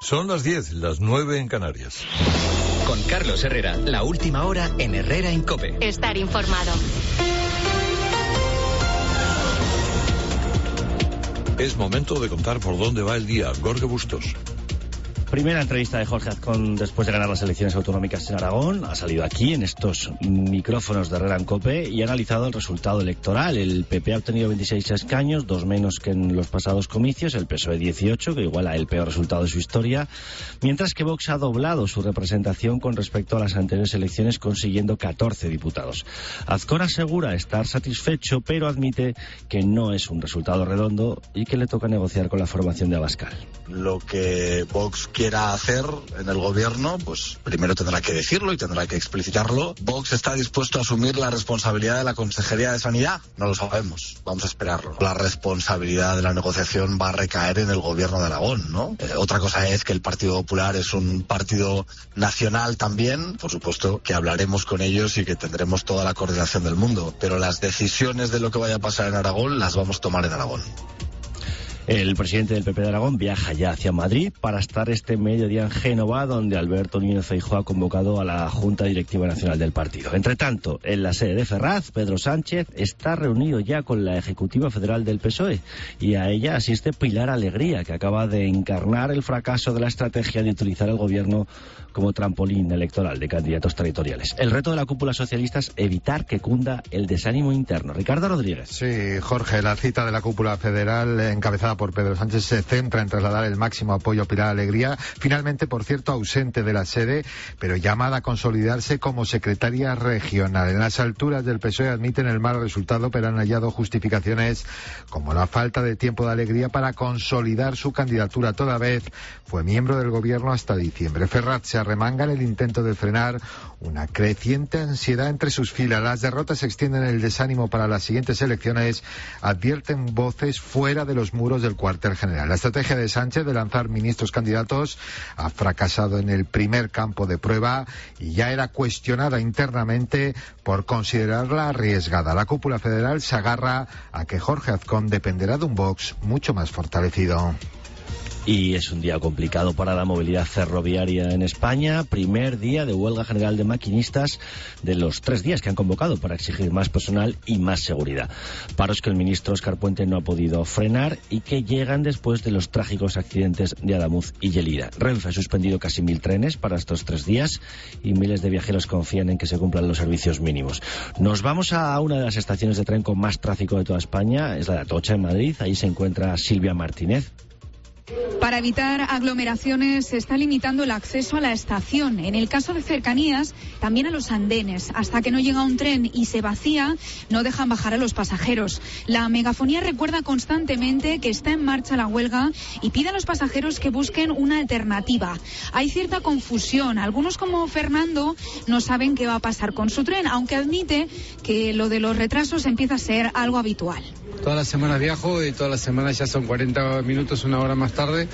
Son las 10, las 9 en Canarias. Con Carlos Herrera, la última hora en Herrera en COPE. Estar informado. Es momento de contar por dónde va el día. Jorge Bustos. Primera entrevista de Jorge Azcón después de ganar las elecciones autonómicas en Aragón. Ha salido aquí en estos micrófonos de Herrera en COPE y ha analizado el resultado electoral. El PP ha obtenido 26 escaños, 2 menos que en los pasados comicios. El PSOE 18, que iguala el peor resultado de su historia. Mientras que Vox ha doblado su representación con respecto a las anteriores elecciones, consiguiendo 14 diputados. Azcón asegura estar satisfecho, pero admite que no es un resultado redondo y que le toca negociar con la formación de Abascal. Lo que Vox quiera hacer en el gobierno, pues primero tendrá que decirlo y tendrá que explicitarlo. ¿Vox está dispuesto a asumir la responsabilidad de la Consejería de Sanidad? No lo sabemos, vamos a esperarlo. La responsabilidad de la negociación va a recaer en el gobierno de Aragón, ¿no? Otra cosa es que el Partido Popular es un partido nacional también, por supuesto que hablaremos con ellos y que tendremos toda la coordinación del mundo, pero las decisiones de lo que vaya a pasar en Aragón las vamos a tomar en Aragón. El presidente del PP de Aragón viaja ya hacia Madrid para estar este mediodía en Génova, donde Alberto Núñez Feijóo ha convocado a la Junta Directiva Nacional del partido. Entre tanto, en la sede de Ferraz, Pedro Sánchez está reunido ya con la Ejecutiva Federal del PSOE y a ella asiste Pilar Alegría, que acaba de encarnar el fracaso de la estrategia de utilizar el gobierno como trampolín electoral de candidatos territoriales. El reto de la cúpula socialista es evitar que cunda el desánimo interno. Ricardo Rodríguez. Sí, Jorge, la cita de la cúpula federal encabezada por Pedro Sánchez se centra en trasladar el máximo apoyo a Pilar Alegría, finalmente, por cierto, ausente de la sede, pero llamada a consolidarse como secretaria regional. En las alturas del PSOE admiten el mal resultado, pero han hallado justificaciones como la falta de tiempo de Alegría para consolidar su candidatura. Toda vez fue miembro del gobierno hasta diciembre. Ferraz se arremanga en el intento de frenar una creciente ansiedad entre sus filas. Las derrotas extienden el desánimo para las siguientes elecciones, advierten voces fuera de los muros del cuartel general. La estrategia de Sánchez de lanzar ministros candidatos ha fracasado en el primer campo de prueba y ya era cuestionada internamente por considerarla arriesgada. La cúpula federal se agarra a que Jorge Azcón dependerá de un Vox mucho más fortalecido. Y es un día complicado para la movilidad ferroviaria en España. Primer día de huelga general de maquinistas de los 3 días que han convocado para exigir más personal y más seguridad. Paros que el ministro Óscar Puente no ha podido frenar y que llegan después de los trágicos accidentes de Adamuz y Lleida. Renfe ha suspendido casi 1.000 trenes para estos 3 días y miles de viajeros confían en que se cumplan los servicios mínimos. Nos vamos a una de las estaciones de tren con más tráfico de toda España, es la de Atocha, en Madrid. Ahí se encuentra Silvia Martínez. Para evitar aglomeraciones se está limitando el acceso a la estación. En el caso de cercanías, también a los andenes. Hasta que no llega un tren y se vacía, no dejan bajar a los pasajeros. La megafonía recuerda constantemente que está en marcha la huelga y pide a los pasajeros que busquen una alternativa. Hay cierta confusión. Algunos, como Fernando, no saben qué va a pasar con su tren, aunque admite que lo de los retrasos empieza a ser algo habitual. Todas las semanas viajo y todas las semanas ya son 40 minutos, 1 hora más tarde,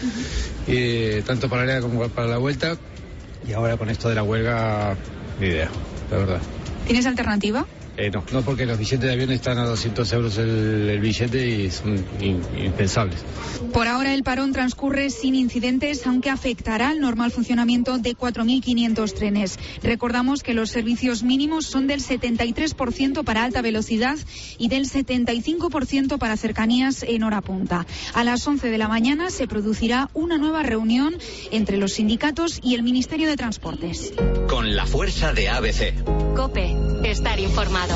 tanto para la ida como para la vuelta. Y ahora con esto de la huelga, ni idea, la verdad. ¿Tienes alternativa? No, porque los billetes de avión están a 200 euros el billete y son impensables. Por ahora el parón transcurre sin incidentes, aunque afectará al normal funcionamiento de 4.500 trenes. Recordamos que los servicios mínimos son del 73% para alta velocidad y del 75% para cercanías en hora punta. A las 11 de la mañana se producirá una nueva reunión entre los sindicatos y el Ministerio de Transportes. Con la fuerza de ABC. COPE, estar informado.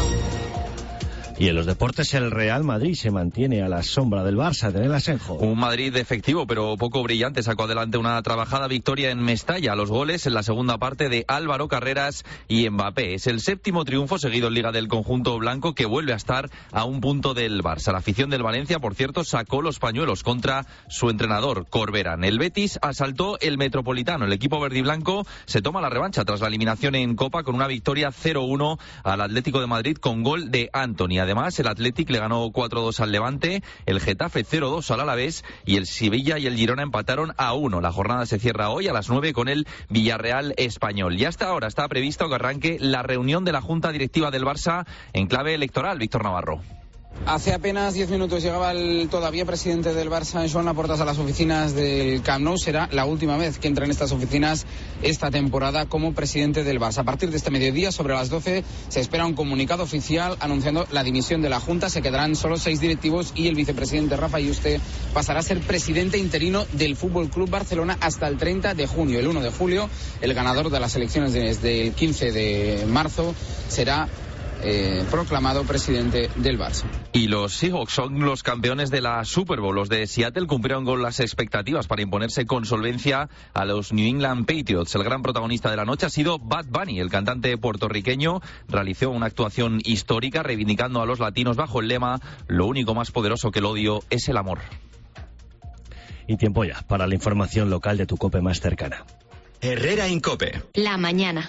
Y en los deportes, el Real Madrid se mantiene a la sombra del Barça, de Nel Asenjo. Un Madrid efectivo, pero poco brillante, sacó adelante una trabajada victoria en Mestalla. Los goles en la segunda parte de Álvaro Carreras y Mbappé. Es el 7º triunfo seguido en Liga del conjunto blanco, que vuelve a estar a un punto del Barça. La afición del Valencia, por cierto, sacó los pañuelos contra su entrenador, Corberán. El Betis asaltó el Metropolitano. El equipo verdiblanco se toma la revancha tras la eliminación en Copa con una victoria 0-1 al Atlético de Madrid con gol de Antony. Además, el Athletic le ganó 4-2 al Levante, el Getafe 0-2 al Alavés y el Sevilla y el Girona empataron a 1. La jornada se cierra hoy a las 9 con el Villarreal Español. Y hasta ahora está previsto que arranque la reunión de la Junta Directiva del Barça en clave electoral. Víctor Navarro. Hace apenas 10 minutos llegaba el todavía presidente del Barça, Joan Laporta, a las oficinas del Camp Nou. Será la última vez que entra en estas oficinas esta temporada como presidente del Barça. A partir de este mediodía, sobre las 12, se espera un comunicado oficial anunciando la dimisión de la Junta. Se quedarán solo 6 directivos y el vicepresidente Rafa Yuste pasará a ser presidente interino del Fútbol Club Barcelona hasta el 30 de junio. El 1 de julio, el ganador de las elecciones desde el 15 de marzo será proclamado presidente del Barça. Y los Seahawks son los campeones de la Super Bowl. Los de Seattle cumplieron con las expectativas para imponerse con solvencia a los New England Patriots. El gran protagonista de la noche ha sido Bad Bunny. El cantante puertorriqueño realizó una actuación histórica reivindicando a los latinos bajo el lema "Lo único más poderoso que el odio es el amor". Y tiempo ya para la información local de tu COPE más cercana. Herrera en COPE. La mañana.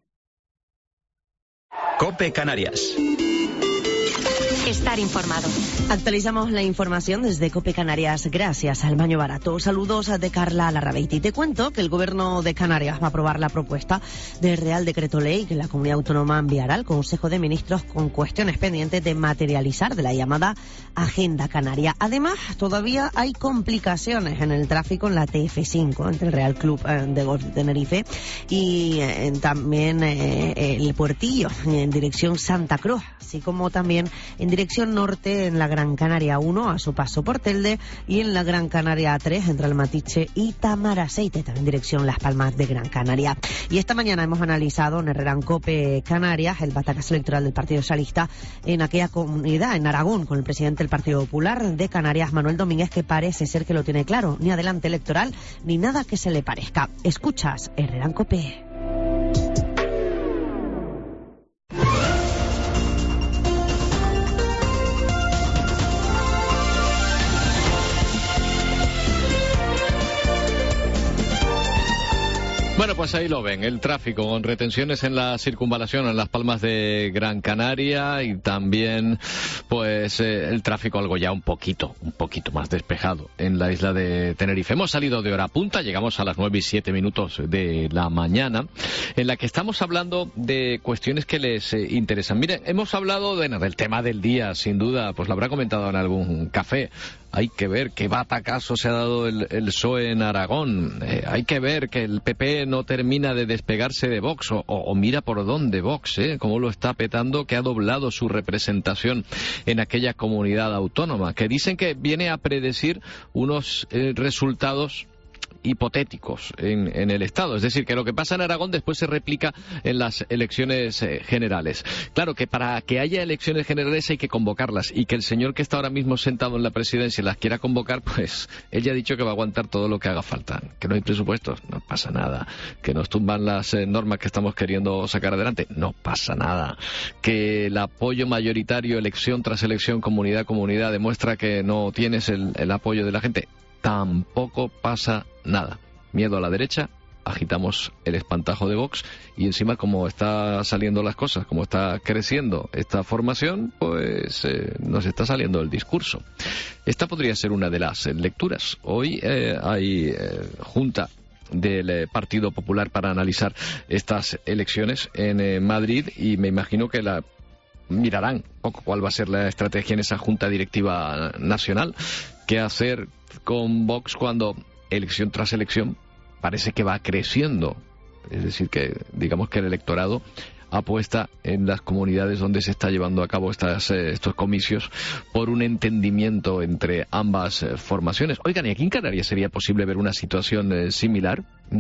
COPE Canarias. Estar informado. Actualizamos la información desde COPE Canarias gracias al Baño Barato. Saludos de Carla Larrabeiti. Te cuento que el Gobierno de Canarias va a aprobar la propuesta del Real Decreto Ley que la Comunidad Autónoma enviará al Consejo de Ministros con cuestiones pendientes de materializar de la llamada Agenda Canaria. Además, todavía hay complicaciones en el tráfico en la TF5 entre el Real Club de Golf de Tenerife y también el Puertillo en dirección Santa Cruz, así como también en dirección norte en la Gran Canaria 1 a su paso por Telde y en la Gran Canaria 3 entre Almatiche y Tamaraceite, también en dirección Las Palmas de Gran Canaria. Y esta mañana hemos analizado en Herrera en COPE Canarias el batacazo electoral del Partido Socialista en aquella comunidad, en Aragón, con el presidente del Partido Popular de Canarias, Manuel Domínguez, que parece ser que lo tiene claro, ni adelante electoral ni nada que se le parezca. Escuchas Herrera en COPE. Bueno, pues ahí lo ven, el tráfico con retenciones en la circunvalación en Las Palmas de Gran Canaria y también pues el tráfico algo ya un poquito más despejado en la isla de Tenerife. Hemos salido de hora punta, llegamos a las 9:07 de la mañana, en la que estamos hablando de cuestiones que les interesan. Miren, hemos hablado del tema del día, sin duda, pues lo habrá comentado en algún café. Hay que ver qué batacazo se ha dado el PSOE en Aragón. Hay que ver que el PP no termina de despegarse de Vox. O mira por dónde Vox, cómo lo está petando, que ha doblado su representación en aquella comunidad autónoma. Que dicen que viene a predecir unos resultados hipotéticos en el Estado. Es decir, que lo que pasa en Aragón después se replica en las elecciones generales. Claro que para que haya elecciones generales hay que convocarlas, y que el señor que está ahora mismo sentado en la presidencia las quiera convocar, pues él ya ha dicho que va a aguantar todo lo que haga falta. Que no hay presupuestos, no pasa nada. Que nos tumban las normas que estamos queriendo sacar adelante, no pasa nada. Que el apoyo mayoritario, elección tras elección, comunidad a comunidad, demuestra que no tienes el apoyo de la gente, tampoco pasa nada. Miedo a la derecha, agitamos el espantajo de Vox, y encima, como está saliendo las cosas, como está creciendo esta formación, pues nos está saliendo el discurso. Esta podría ser una de las lecturas. Hoy hay junta del Partido Popular para analizar estas elecciones en Madrid, y me imagino que mirarán un poco cuál va a ser la estrategia en esa Junta Directiva Nacional. ¿Qué hacer con Vox cuando elección tras elección parece que va creciendo? Es decir, que digamos que el electorado apuesta en las comunidades donde se está llevando a cabo estos comicios por un entendimiento entre ambas formaciones. Oigan, ¿y aquí en Canarias sería posible ver una situación similar?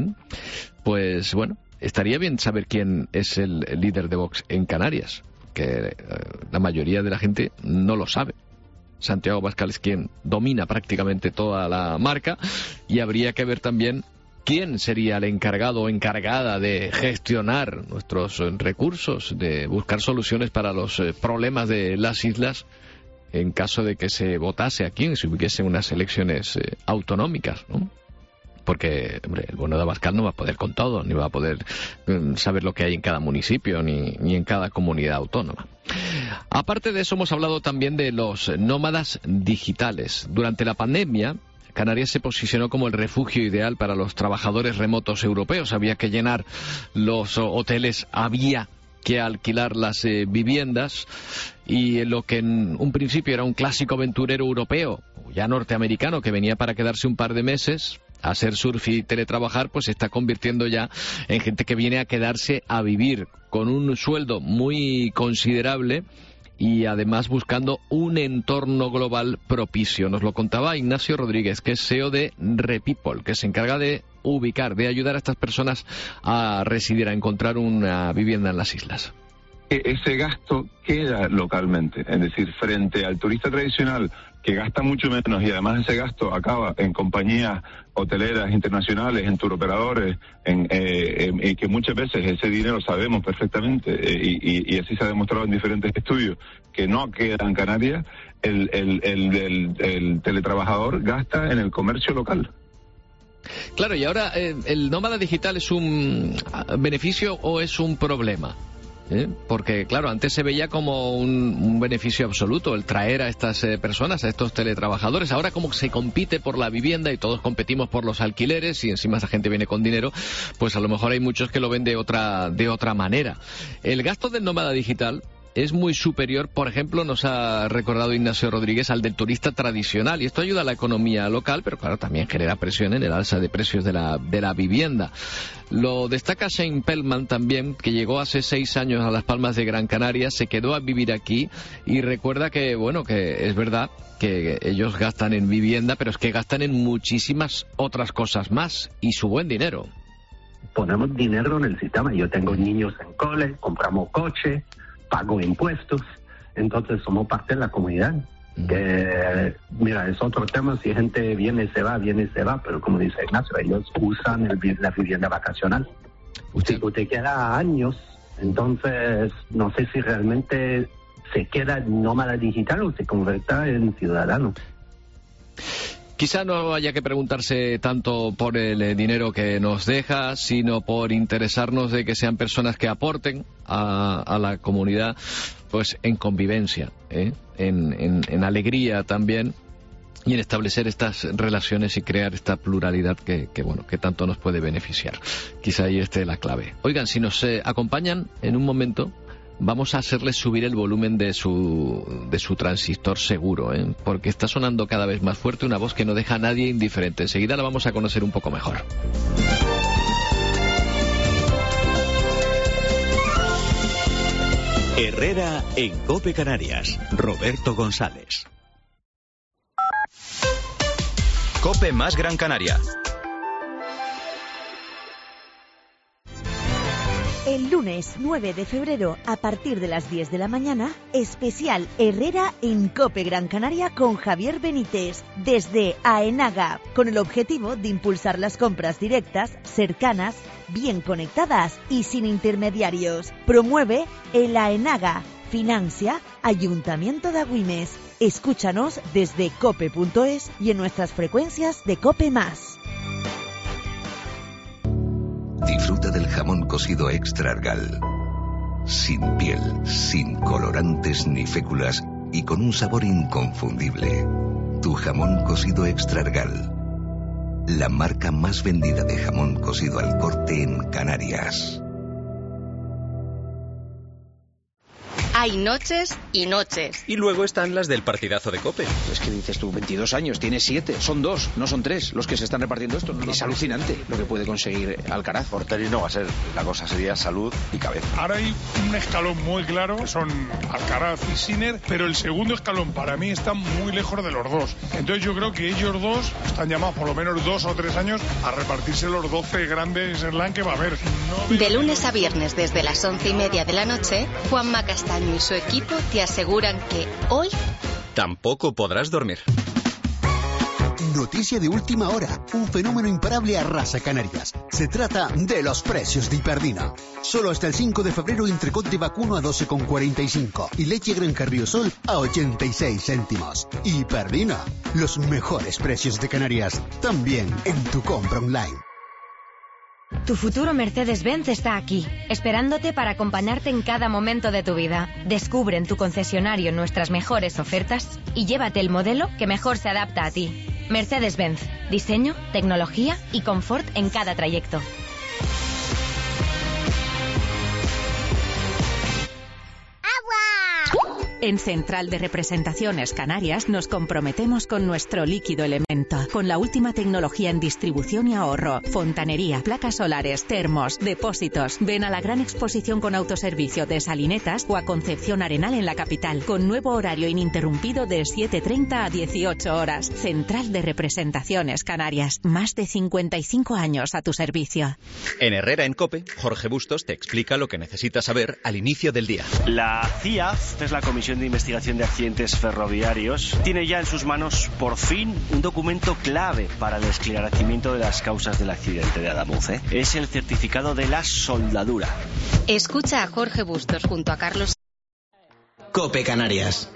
Pues bueno, estaría bien saber quién es el líder de Vox en Canarias, que la mayoría de la gente no lo sabe. Santiago Abascal es quien domina prácticamente toda la marca, y habría que ver también quién sería el encargado o encargada de gestionar nuestros recursos, de buscar soluciones para los problemas de las islas en caso de que se votase aquí, si hubiese unas elecciones autonómicas, ¿no? Porque, hombre, el bueno de Abascal no va a poder con todo, ni va a poder saber lo que hay en cada municipio, ni en cada comunidad autónoma. Aparte de eso, hemos hablado también de los nómadas digitales. Durante la pandemia, Canarias se posicionó como el refugio ideal para los trabajadores remotos europeos. Había que llenar los hoteles, había que alquilar las viviendas, y lo que en un principio era un clásico aventurero europeo, ya norteamericano, que venía para quedarse un par de meses a hacer surf y teletrabajar, pues se está convirtiendo ya en gente que viene a quedarse a vivir con un sueldo muy considerable y además buscando un entorno global propicio. Nos lo contaba Ignacio Rodríguez, que es CEO de Repeople, que se encarga de ubicar, de ayudar a estas personas a residir, a encontrar una vivienda en las islas. Ese gasto queda localmente, es decir, frente al turista tradicional que gasta mucho menos y además ese gasto acaba en compañías hoteleras internacionales, en turoperadores, y que muchas veces ese dinero sabemos perfectamente, y así se ha demostrado en diferentes estudios, que no queda en Canarias, el teletrabajador gasta en el comercio local. Claro, y ahora, ¿el nómada digital es un beneficio o es un problema? Porque, claro, antes se veía como un beneficio absoluto el traer a estas personas, a estos teletrabajadores. Ahora como se compite por la vivienda y todos competimos por los alquileres y encima esa gente viene con dinero, pues a lo mejor hay muchos que lo ven de otra manera. El gasto del nómada digital es muy superior, por ejemplo, nos ha recordado Ignacio Rodríguez, al del turista tradicional, y esto ayuda a la economía local, pero claro, también genera presión en el alza de precios de la vivienda. Lo destaca Shane Pellman también, que llegó hace 6 años a Las Palmas de Gran Canaria, se quedó a vivir aquí y recuerda que, bueno, que es verdad que ellos gastan en vivienda, pero es que gastan en muchísimas otras cosas más, y su buen dinero. Ponemos dinero en el sistema, yo tengo niños en cole, compramos coche, pago impuestos, entonces somos parte de la comunidad. Que, mira, es otro tema, si gente viene y se va, pero como dice Ignacio, ellos usan la vivienda vacacional. Si tú te quedas años, entonces no sé si realmente se queda nómada digital o se convierta en ciudadano. Quizá no haya que preguntarse tanto por el dinero que nos deja, sino por interesarnos de que sean personas que aporten a la comunidad, pues en convivencia, en alegría también, y en establecer estas relaciones y crear esta pluralidad que tanto nos puede beneficiar. Quizá ahí esté la clave. Oigan, si nos acompañan en un momento, vamos a hacerles subir el volumen de su transistor seguro, porque está sonando cada vez más fuerte una voz que no deja a nadie indiferente. Enseguida la vamos a conocer un poco mejor. Herrera en COPE Canarias. Roberto González. COPE más Gran Canaria. El lunes 9 de febrero, a partir de las 10 de la mañana, especial Herrera en COPE Gran Canaria con Javier Benítez, desde AENAGA, con el objetivo de impulsar las compras directas, cercanas, bien conectadas y sin intermediarios. Promueve el AENAGA, financia Ayuntamiento de Agüimes. Escúchanos desde cope.es y en nuestras frecuencias de COPE+. Disfruta del jamón cocido Extra Argal. Sin piel, sin colorantes ni féculas y con un sabor inconfundible. Tu jamón cocido Extra Argal. La marca más vendida de jamón cocido al corte en Canarias. Hay noches y noches. Y luego están las del partidazo de COPE. Es que dices tú, 22 años, tienes 7, son 2, no son 3 los que se están repartiendo esto. Es alucinante lo que puede conseguir Alcaraz. Portería no va a ser, la cosa sería salud y cabeza. Ahora hay un escalón muy claro, que son Alcaraz y Sinner, pero el segundo escalón para mí está muy lejos de los dos. Entonces yo creo que ellos dos están llamados por lo menos 2 o 3 años a repartirse los 12 grandes slam que va a haber. De lunes a viernes desde las 11:30 de la noche, Juanma Castaño y su equipo te aseguran que hoy tampoco podrás dormir. Noticia de última hora. Un fenómeno imparable arrasa Canarias. Se trata de los precios de Hiperdina. Solo hasta el 5 de febrero entrecot de vacuno a 12,45 y leche Granja Riosol a 86 céntimos. Hiperdina. Los mejores precios de Canarias. También en tu compra online. Tu futuro Mercedes-Benz está aquí, esperándote para acompañarte en cada momento de tu vida. Descubre en tu concesionario nuestras mejores ofertas y llévate el modelo que mejor se adapta a ti. Mercedes-Benz, diseño, tecnología y confort en cada trayecto. En Central de Representaciones Canarias nos comprometemos con nuestro líquido elemento, con la última tecnología en distribución y ahorro, fontanería, placas solares, termos, depósitos. Ven a la gran exposición con autoservicio de Salinetas o a Concepción Arenal en la capital, con nuevo horario ininterrumpido de 7:30 a 18 horas. Central de Representaciones Canarias, más de 55 años a tu servicio. En Herrera en COPE, Jorge Bustos te explica lo que necesitas saber al inicio del día. La CIAF, es la Comisión de Investigación de Accidentes Ferroviarios, tiene ya en sus manos, por fin, un documento clave para el esclarecimiento de las causas del accidente de Adamuz. Es el certificado de la soldadura. Escucha a Jorge Bustos junto a Carlos. COPE Canarias.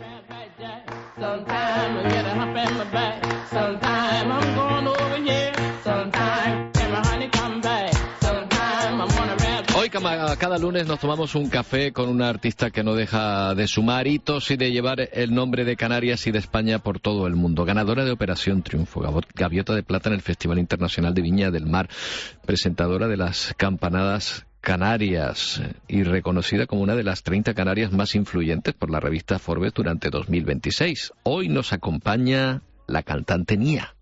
Hoy cada lunes nos tomamos un café con una artista que no deja de sumar hitos y de llevar el nombre de Canarias y de España por todo el mundo. Ganadora de Operación Triunfo, Gaviota de Plata en el Festival Internacional de Viña del Mar, presentadora de las Campanadas Canarias y reconocida como una de las 30 canarias más influyentes por la revista Forbes durante 2026. Hoy nos acompaña la cantante Nia.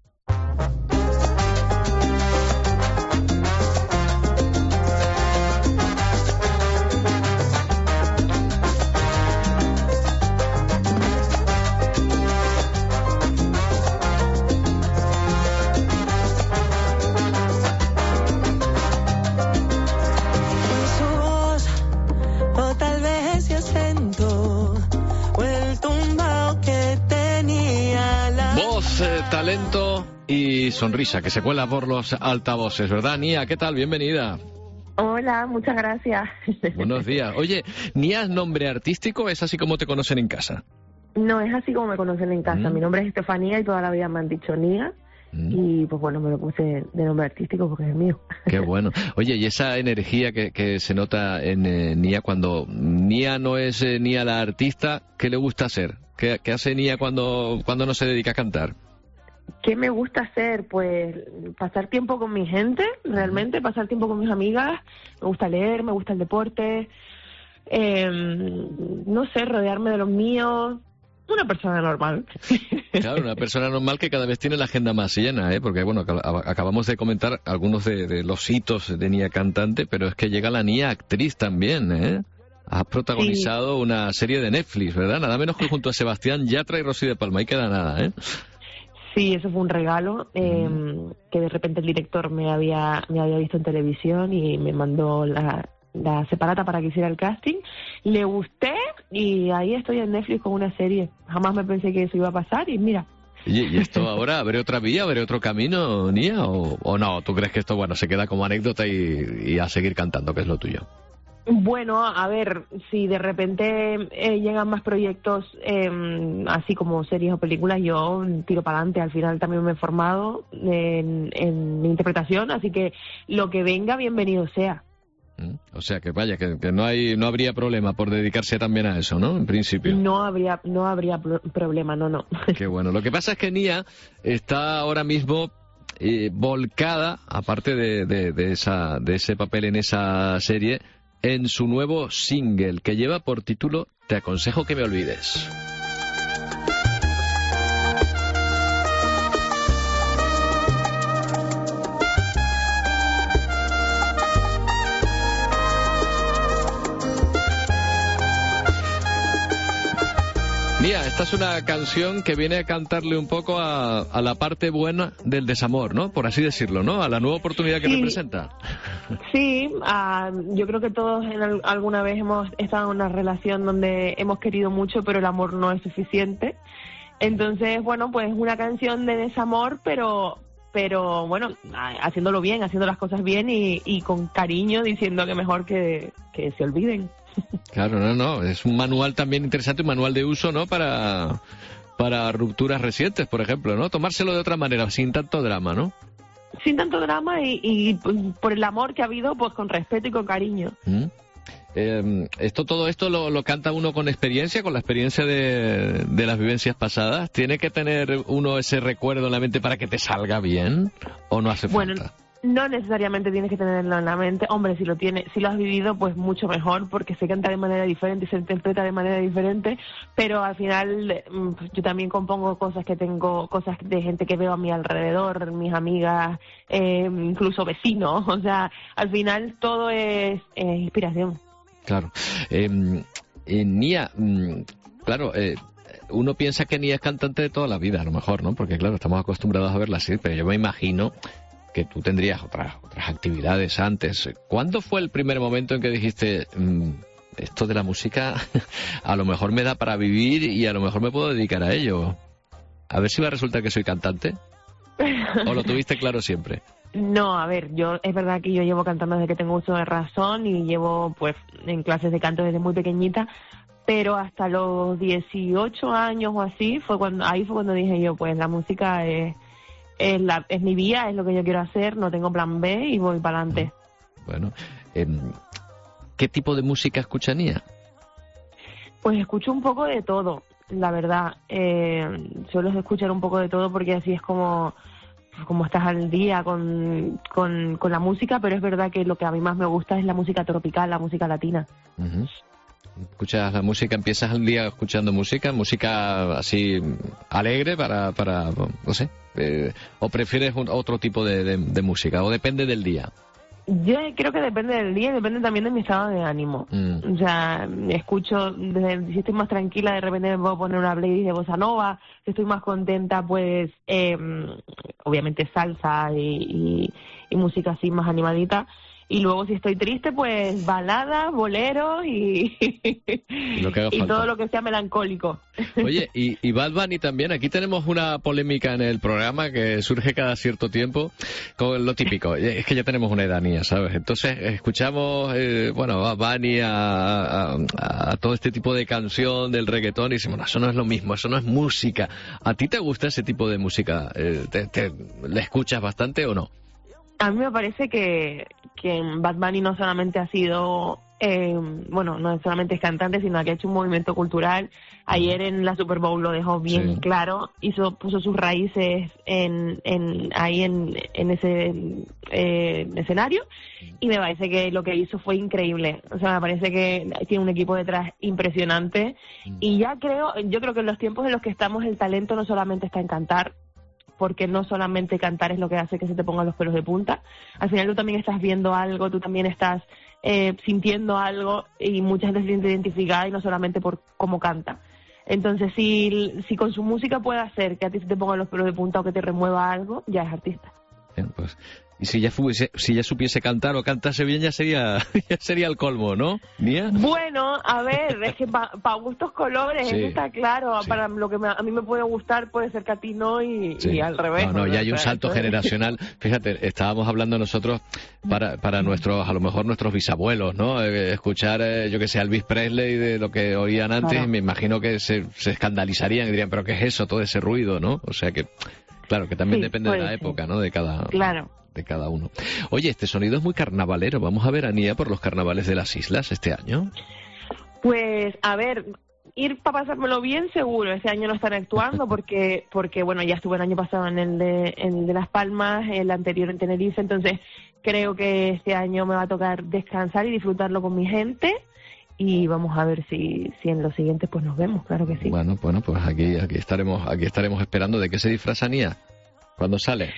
Talento y sonrisa que se cuela por los altavoces, ¿verdad, Nia? ¿Qué tal? Bienvenida. Hola, muchas gracias. Buenos días. Oye, ¿Nia es nombre artístico o es así como te conocen en casa? No, es así como me conocen en casa. Mi nombre es Estefanía y toda la vida me han dicho Nia. Y pues bueno, me lo puse de nombre artístico porque es mío. Qué bueno. Oye, y esa energía que se nota en Nia cuando Nia no es Nia la artista, ¿qué le gusta hacer? ¿Qué hace Nia cuando no se dedica a cantar? ¿Qué me gusta hacer? Pues pasar tiempo con mi gente, realmente, pasar tiempo con mis amigas. Me gusta leer, me gusta el deporte, no sé, rodearme de los míos. Una persona normal. Claro, una persona normal que cada vez tiene la agenda más llena, porque bueno, acabamos de comentar algunos de los hitos de Nia cantante, pero es que llega la Nia actriz también, ¿eh? Has protagonizado una serie de Netflix, ¿verdad? Nada menos que junto a Sebastián Yatra y Rosy de Palma. Ahí queda nada, ¿eh? Sí, eso fue un regalo que de repente el director me había visto en televisión y me mandó la separata para que hiciera el casting. Le gusté y ahí estoy en Netflix con una serie. Jamás me pensé que eso iba a pasar y mira. ¿Y esto ahora abre otra vía, abre otro camino, Nia? ¿O no? ¿Tú crees que esto, bueno, se queda como anécdota y a seguir cantando, que es lo tuyo? Bueno, a ver, si de repente llegan más proyectos así como series o películas, yo tiro para adelante. Al final también me he formado en interpretación, así que lo que venga, bienvenido sea. O sea, que vaya, que no habría problema por dedicarse también a eso, ¿no? En principio. No habría problema, no. Qué bueno. Lo que pasa es que Nia está ahora mismo volcada, aparte de ese papel en esa serie, en su nuevo single que lleva por título Te aconsejo que me olvides. Nia, esta es una canción que viene a cantarle un poco a la parte buena del desamor, ¿no? Por así decirlo, ¿no? A la nueva oportunidad que representa. Sí, yo creo que todos alguna vez hemos estado en una relación donde hemos querido mucho, pero el amor no es suficiente. Entonces, bueno, pues una canción de desamor, pero bueno, haciéndolo bien, haciendo las cosas bien y con cariño, diciendo que mejor que se olviden. Claro, no, es un manual también interesante, un manual de uso, ¿no? Para rupturas recientes, por ejemplo, ¿no? Tomárselo de otra manera, sin tanto drama, ¿no? Sin tanto drama y por el amor que ha habido, pues con respeto y con cariño. Todo esto lo canta uno con experiencia, con la experiencia de las vivencias pasadas. ¿Tiene que tener uno ese recuerdo en la mente para que te salga bien o no hace falta? No necesariamente tienes que tenerlo en la mente. Hombre, si lo has vivido, pues mucho mejor, porque se canta de manera diferente y se interpreta de manera diferente, pero al final yo también compongo cosas de gente que veo a mi alrededor, mis amigas, incluso vecinos, o sea, al final todo es inspiración. Claro. Nia, claro, uno piensa que Nia es cantante de toda la vida, a lo mejor, ¿no? Porque claro, estamos acostumbrados a verla así, pero yo me imagino que tú tendrías otras actividades antes. ¿Cuándo fue el primer momento en que dijiste, esto de la música a lo mejor me da para vivir y a lo mejor me puedo dedicar a ello? A ver si va a resultar que soy cantante. ¿O lo tuviste claro siempre? No, a ver, es verdad que yo llevo cantando desde que tengo uso de razón y llevo pues en clases de canto desde muy pequeñita, pero hasta los 18 años o así fue cuando dije yo, pues la música es mi vía, es lo que yo quiero hacer, no tengo plan B y voy para adelante. Bueno, ¿qué tipo de música escucha Nia? Pues escucho un poco de todo, la verdad. Suelo escuchar un poco de todo porque así es como estás al día con la música, pero es verdad que lo que a mí más me gusta es la música tropical, la música latina. Uh-huh. ¿Escuchas la música? ¿Empiezas el día escuchando música así alegre para no sé? ¿O prefieres otro tipo de música? ¿O depende del día? Yo creo que depende del día y depende también de mi estado de ánimo. O sea, escucho, si estoy más tranquila, de repente me puedo poner una playlist de bossa nova. Si estoy más contenta, pues obviamente salsa y música así más animadita. Y luego si estoy triste, pues baladas, boleros y todo lo que sea melancólico. Oye, y Bad Bunny también. Aquí tenemos una polémica en el programa que surge cada cierto tiempo con lo típico. Es que ya tenemos una edad, Nia, ¿sabes? Entonces escuchamos, a Bad Bunny, a todo este tipo de canción del reggaetón y decimos, no, eso no es lo mismo, eso no es música. ¿A ti te gusta ese tipo de música? ¿Le escuchas bastante o no? A mí me parece que Bad Bunny no solamente ha sido, no solamente es cantante, sino que ha hecho un movimiento cultural. Ayer en la Super Bowl lo dejó bien claro, puso sus raíces en ese escenario y me parece que lo que hizo fue increíble. O sea, me parece que tiene un equipo detrás impresionante y yo creo que en los tiempos en los que estamos el talento no solamente está en cantar, porque no solamente cantar es lo que hace que se te pongan los pelos de punta. Al final tú también estás viendo algo, tú también estás sintiendo algo y muchas veces se siente identificada y no solamente por cómo canta. Entonces, si con su música puede hacer que a ti se te pongan los pelos de punta o que te remueva algo, ya es artista. Bien, pues, y si ya supiese cantar o cantase bien, ya sería el colmo, ¿no, Nia? Bueno, a ver, es que para gustos colores, eso está claro. Sí. Para lo que a mí me puede gustar puede ser que a ti no y al revés. No, ya hay un salto generacional. Fíjate, estábamos hablando nosotros para nuestros, a lo mejor nuestros bisabuelos, ¿no? Escuchar, yo que sé, Elvis Presley de lo que oían antes, claro. Me imagino que se escandalizarían y dirían, pero ¿qué es eso? Todo ese ruido, ¿no? O sea que, claro, que también depende de la época, ¿no? De cada uno. Oye, este sonido es muy carnavalero. ¿Vamos a ver a Nia por los carnavales de las islas este año? Pues, a ver, ir para pasármelo bien seguro. Este año no estaré actuando porque bueno, ya estuve el año pasado en el de Las Palmas, el anterior en Tenerife, entonces creo que este año me va a tocar descansar y disfrutarlo con mi gente. Y vamos a ver si en los siguientes pues nos vemos, claro que sí. Bueno, pues aquí estaremos esperando. ¿De qué se disfraza Nia? ¿Cuándo sale?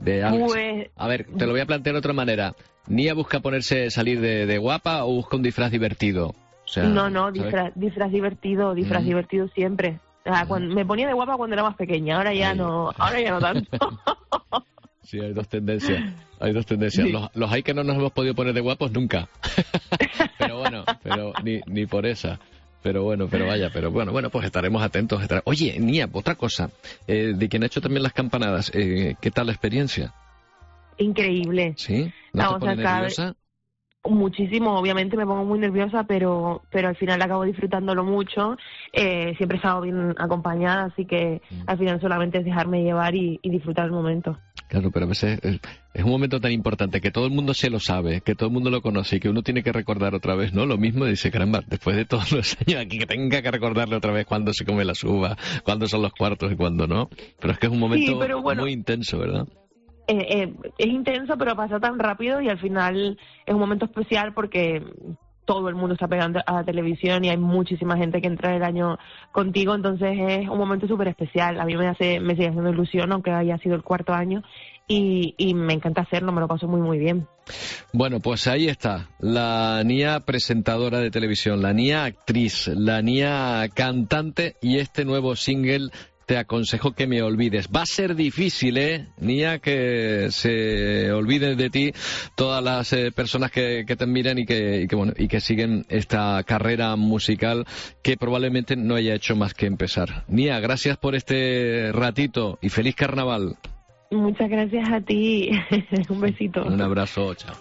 A ver, te lo voy a plantear de otra manera. ¿Nia busca salir de guapa o busca un disfraz divertido? O sea, no, disfraz divertido siempre. O sea, me ponía de guapa cuando era más pequeña, ahora ya no tanto. Sí, hay dos tendencias. Sí. Los hay que no nos hemos podido poner de guapos nunca. Pero ni por esa. Pero bueno, pues estaremos atentos. Oye, Nia, otra cosa, de quien ha hecho también las campanadas, ¿qué tal la experiencia? Increíble. ¿Sí? ¿No te pone nerviosa? Muchísimo, obviamente me pongo muy nerviosa, pero al final acabo disfrutándolo mucho. Siempre he estado bien acompañada, así que al final solamente es dejarme llevar y disfrutar el momento. Claro, pero a veces es un momento tan importante que todo el mundo se lo sabe, que todo el mundo lo conoce y que uno tiene que recordar otra vez, ¿no? Lo mismo dice, caramba, después de todos los años aquí que tenga que recordarle otra vez cuándo se come las uvas, cuándo son los cuartos y cuándo no. Pero es que es un momento muy intenso, ¿verdad? es intenso, pero pasa tan rápido y al final es un momento especial porque todo el mundo está pegando a la televisión y hay muchísima gente que entra el año contigo, entonces es un momento súper especial. A mí me sigue haciendo ilusión, aunque haya sido el 4º año, y me encanta hacerlo, me lo paso muy, muy bien. Bueno, pues ahí está, la Nia presentadora de televisión, la Nia actriz, la Nia cantante y este nuevo single, Te aconsejo que me olvides. Va a ser difícil, Nia, que se olviden de ti todas las personas que te miran y que siguen esta carrera musical que probablemente no haya hecho más que empezar. Nia, gracias por este ratito y feliz carnaval. Muchas gracias a ti. Un besito. Un abrazo, chao.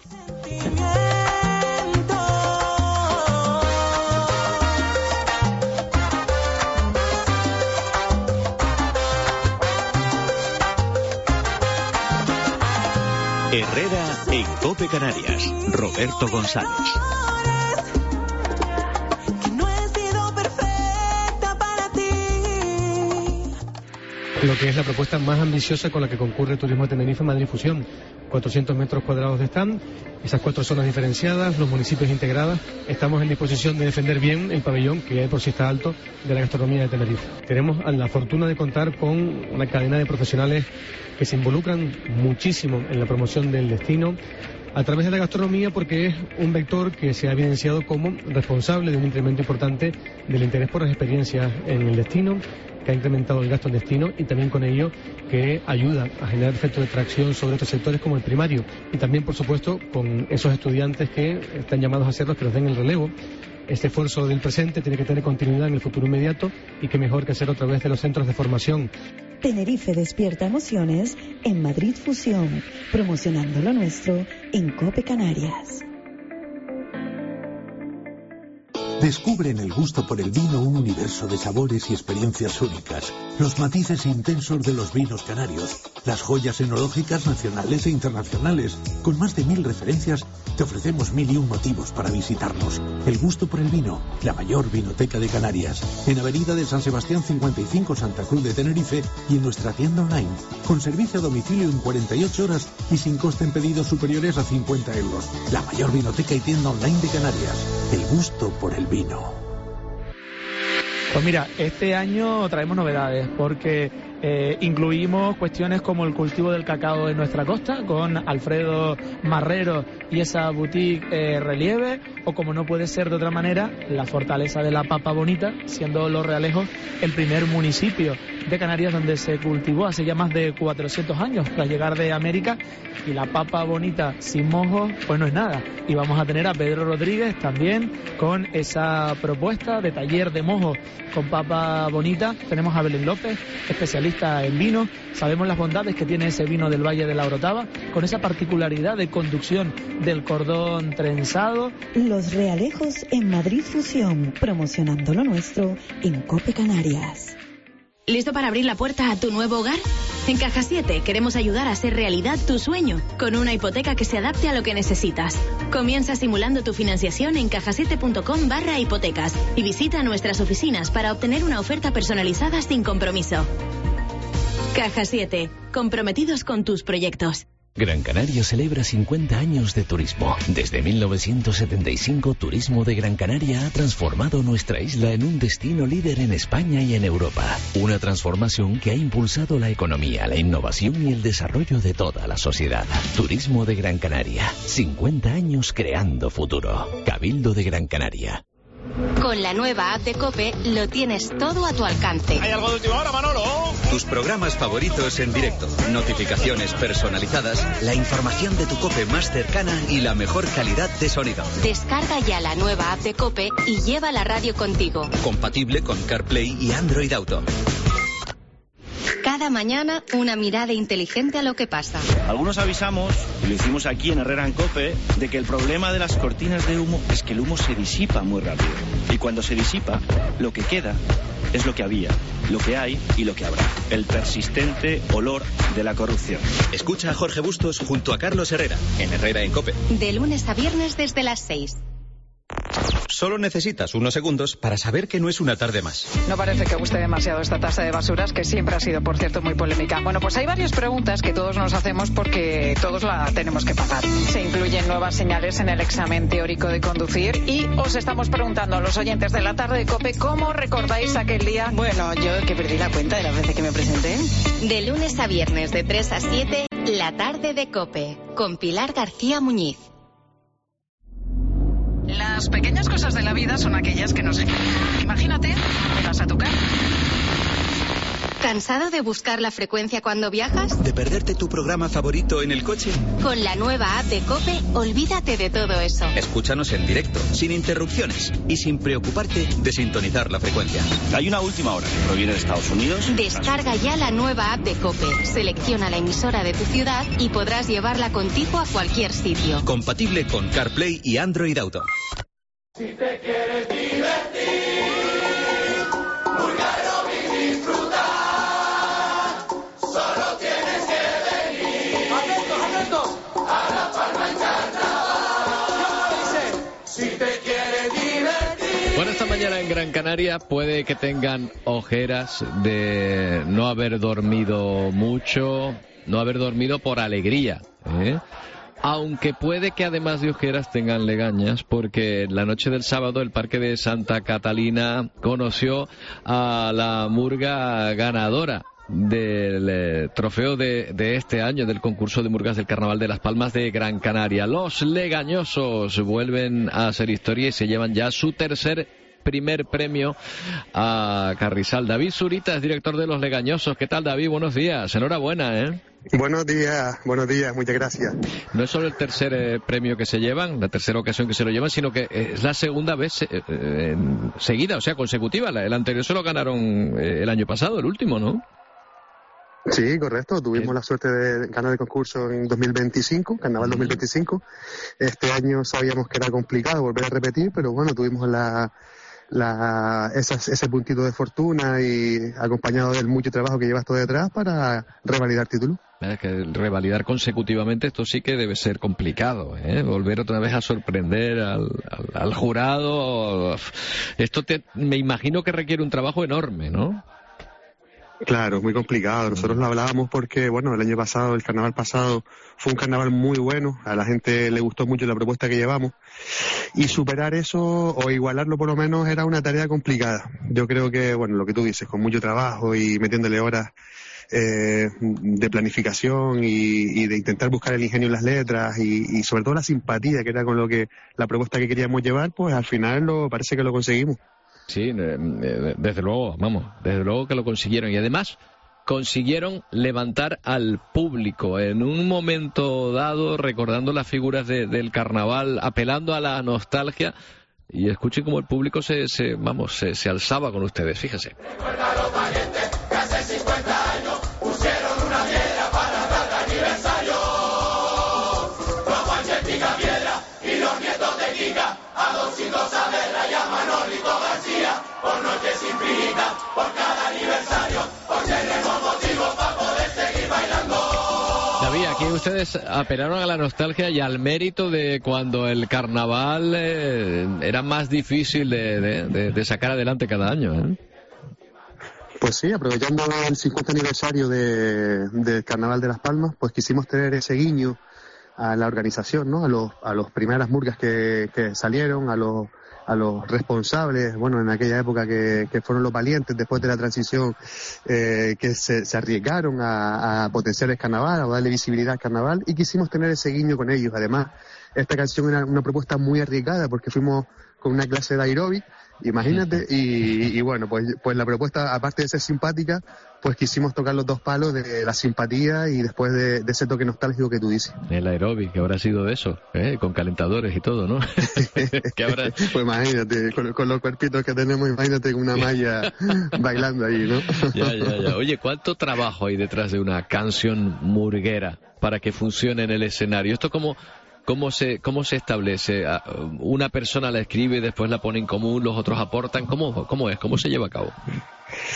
Herrera en COPE Canarias. Roberto González. Lo que es la propuesta más ambiciosa con la que concurre Turismo de Tenerife Madrid Fusión. 400 metros cuadrados de stand, esas 4 zonas diferenciadas, los municipios integrados. Estamos en disposición de defender bien el pabellón, que ya de por sí está alto, de la gastronomía de Tenerife. Tenemos la fortuna de contar con una cadena de profesionales que se involucran muchísimo en la promoción del destino a través de la gastronomía, porque es un vector que se ha evidenciado como responsable de un incremento importante del interés por las experiencias en el destino, que ha incrementado el gasto en destino y también con ello que ayuda a generar efectos de tracción sobre otros sectores como el primario y también, por supuesto, con esos estudiantes que están llamados a ser los que nos den el relevo. Este esfuerzo del presente tiene que tener continuidad en el futuro inmediato y qué mejor que hacerlo a través de los centros de formación. Tenerife despierta emociones en Madrid Fusión, promocionando lo nuestro en COPE Canarias. Descubre en el gusto por el vino un universo de sabores y experiencias únicas, los matices intensos de los vinos canarios, las joyas enológicas nacionales e internacionales. Con más de 1000 referencias, te ofrecemos 1001 motivos para visitarnos. El gusto por el vino, la mayor vinoteca de Canarias, en Avenida de San Sebastián 55, Santa Cruz de Tenerife, y en nuestra tienda online, con servicio a domicilio en 48 horas y sin coste en pedidos superiores a 50 euros. La mayor vinoteca y tienda online de Canarias. El gusto por el vino. Pues mira, este año traemos novedades porque incluimos cuestiones como el cultivo del cacao en nuestra costa con Alfredo Marrero y esa boutique Relieve, o como no puede ser de otra manera, la fortaleza de la papa bonita, siendo Los Realejos el primer municipio de Canarias donde se cultivó hace ya más de 400 años tras llegar de América, y la papa bonita sin mojo pues no es nada. Y vamos a tener a Pedro Rodríguez también con esa propuesta de taller de mojo con papa bonita. Tenemos a Belén López, especialista en vino. Sabemos las bondades que tiene ese vino del Valle de la Orotava, con esa particularidad de conducción del cordón trenzado. Los Realejos en Madrid Fusión, promocionando lo nuestro en COPE Canarias. ¿Listo para abrir la puerta a tu nuevo hogar? En Caja 7 queremos ayudar a hacer realidad tu sueño con una hipoteca que se adapte a lo que necesitas. Comienza simulando tu financiación en cajasiete.com/hipotecas y visita nuestras oficinas para obtener una oferta personalizada sin compromiso. Caja 7, comprometidos con tus proyectos. Gran Canaria celebra 50 años de turismo. Desde 1975, Turismo de Gran Canaria ha transformado nuestra isla en un destino líder en España y en Europa. Una transformación que ha impulsado la economía, la innovación y el desarrollo de toda la sociedad. Turismo de Gran Canaria. 50 años creando futuro. Cabildo de Gran Canaria. Con la nueva app de COPE lo tienes todo a tu alcance. ¿Hay algo de última hora, Manolo? Tus programas favoritos en directo, notificaciones personalizadas, la información de tu COPE más cercana y la mejor calidad de sonido. Descarga ya la nueva app de COPE y lleva la radio contigo. Compatible con CarPlay y Android Auto. Cada mañana una mirada inteligente a lo que pasa. Algunos avisamos, y lo hicimos aquí en Herrera en COPE, de que el problema de las cortinas de humo es que el humo se disipa muy rápido. Y cuando se disipa, lo que queda es lo que había, lo que hay y lo que habrá. El persistente olor de la corrupción. Escucha a Jorge Bustos junto a Carlos Herrera en Herrera en COPE. De lunes a viernes desde las 6. Solo necesitas unos segundos para saber que no es una tarde más. No parece que guste demasiado esta tasa de basuras, que siempre ha sido, por cierto, muy polémica. Bueno, pues hay varias preguntas que todos nos hacemos porque todos la tenemos que pagar. Se incluyen nuevas señales en el examen teórico de conducir y os estamos preguntando a los oyentes de la tarde de COPE cómo recordáis aquel día. Bueno, yo que perdí la cuenta de las veces que me presenté. De lunes a viernes de 3 a 7, la tarde de COPE, con Pilar García Muñiz. Las pequeñas cosas de la vida son aquellas que nos... Imagínate, te vas a tu casa. ¿Cansado de buscar la frecuencia cuando viajas? ¿De perderte tu programa favorito en el coche? Con la nueva app de COPE, olvídate de todo eso. Escúchanos en directo, sin interrupciones y sin preocuparte de sintonizar la frecuencia. Hay una última hora que proviene de Estados Unidos. Descarga ya la nueva app de COPE, selecciona la emisora de tu ciudad y podrás llevarla contigo a cualquier sitio. Compatible con CarPlay y Android Auto. Si te quieres divertir, Bueno, esta mañana en Gran Canaria puede que tengan ojeras de no haber dormido mucho, no haber dormido por alegría, Aunque puede que además de ojeras tengan legañas, porque la noche del sábado el Parque de Santa Catalina conoció a la murga ganadora del trofeo de este año del concurso de murgas del Carnaval de Las Palmas de Gran Canaria. Los legañosos vuelven a hacer historia y se llevan ya su primer premio a Carrizal. David Zurita es director de Los Legañosos. ¿Qué tal, David? Buenos días. Enhorabuena, Buenos días, muchas gracias. No es solo el tercer premio que se llevan, la tercera ocasión que se lo llevan, sino que es la segunda vez seguida, o sea, consecutiva. El anterior se lo ganaron el año pasado, el último, ¿no? Sí, correcto. Tuvimos la suerte de ganar el concurso en 2025, Carnaval 2025. Este año sabíamos que era complicado volver a repetir, pero bueno, tuvimos ese puntito de fortuna y acompañado del mucho trabajo que llevas todo detrás para revalidar título. Es que revalidar consecutivamente esto sí que debe ser complicado, volver otra vez a sorprender al jurado. Esto me imagino que requiere un trabajo enorme, ¿no? Claro, muy complicado. Nosotros lo hablábamos porque, bueno, el año pasado, el carnaval pasado, fue un carnaval muy bueno. A la gente le gustó mucho la propuesta que llevamos. Y superar eso, o igualarlo por lo menos, era una tarea complicada. Yo creo que, bueno, lo que tú dices, con mucho trabajo y metiéndole horas de planificación y de intentar buscar el ingenio en las letras y sobre todo la simpatía, que era con lo que la propuesta que queríamos llevar, pues al final parece que lo conseguimos. Sí, desde luego que lo consiguieron y además consiguieron levantar al público en un momento dado, recordando las figuras del carnaval, apelando a la nostalgia, y escuchen cómo el público se alzaba con ustedes, fíjense. Recuerda a los valientes que hace 50 años pusieron una piedra para dar aniversario. Como Angelina Piedra y los nietos de Kika, a Doncito Saavedra y a Manolito García, por noches infinitas, por cada aniversario, hoy tenemos motivos para poder seguir bailando. David, aquí ustedes apelaron a la nostalgia y al mérito de cuando el carnaval era más difícil de sacar adelante cada año, Pues sí, aprovechando el 50 aniversario del Carnaval de Las Palmas, pues quisimos tener ese guiño a la organización, ¿no? A los primeras murgas que salieron, a los responsables, bueno, en aquella época que fueron los valientes después de la transición, que se arriesgaron a potenciar el carnaval, a darle visibilidad al carnaval, y quisimos tener ese guiño con ellos. Además, esta canción era una propuesta muy arriesgada porque fuimos con una clase de aeróbic, imagínate, y bueno, pues la propuesta, aparte de ser simpática, pues quisimos tocar los dos palos de la simpatía y después de ese toque nostálgico que tú dices. El aeróbic, que habrá sido de eso, con calentadores y todo, ¿no? ¿Qué habrá? Pues imagínate, con los cuerpitos que tenemos, imagínate con una malla bailando ahí, ¿no? Ya. Oye, ¿cuánto trabajo hay detrás de una canción murguera para que funcione en el escenario? ¿Esto ¿Cómo se establece? ¿Una persona la escribe y después la pone en común, los otros aportan? ¿Cómo es? ¿Cómo se lleva a cabo?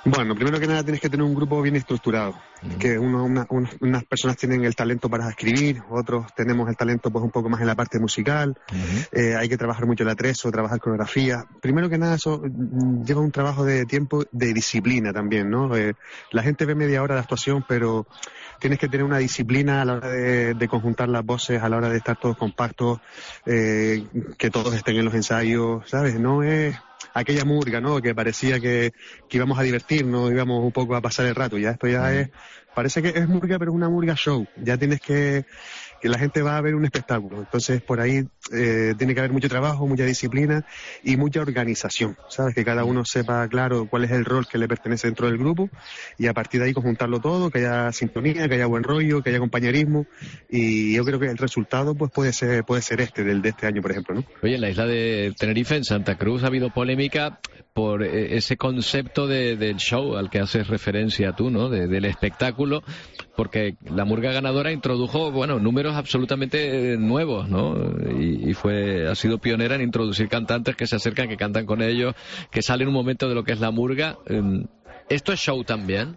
Bueno, primero que nada tienes que tener un grupo bien estructurado, que unas personas tienen el talento para escribir, otros tenemos el talento pues un poco más en la parte musical, hay que trabajar mucho el atrezo, trabajar coreografía. Primero que nada eso lleva un trabajo de tiempo, de disciplina también, ¿no? La gente ve media hora de actuación, pero tienes que tener una disciplina a la hora de conjuntar las voces, a la hora de estar todos compactos, que todos estén en los ensayos, ¿sabes? No es aquella murga, ¿no? Que parecía que íbamos a divertirnos, íbamos un poco a pasar el rato. Ya esto ya es, parece que es murga, pero es una murga show. Ya tienes que la gente va a ver un espectáculo. Entonces, por ahí tiene que haber mucho trabajo, mucha disciplina y mucha organización, ¿sabes? Que cada uno sepa claro cuál es el rol que le pertenece dentro del grupo y a partir de ahí conjuntarlo todo, que haya sintonía, que haya buen rollo, que haya compañerismo, y yo creo que el resultado pues puede ser de este año, por ejemplo, ¿no? Oye, en la isla de Tenerife, en Santa Cruz, ha habido polémica por ese concepto del show al que haces referencia tú, ¿no? Del espectáculo, porque la murga ganadora introdujo, bueno, números absolutamente nuevos, ¿no? Y ha sido pionera en introducir cantantes que se acercan, que cantan con ellos, que salen un momento de lo que es la murga. ¿Esto es show también?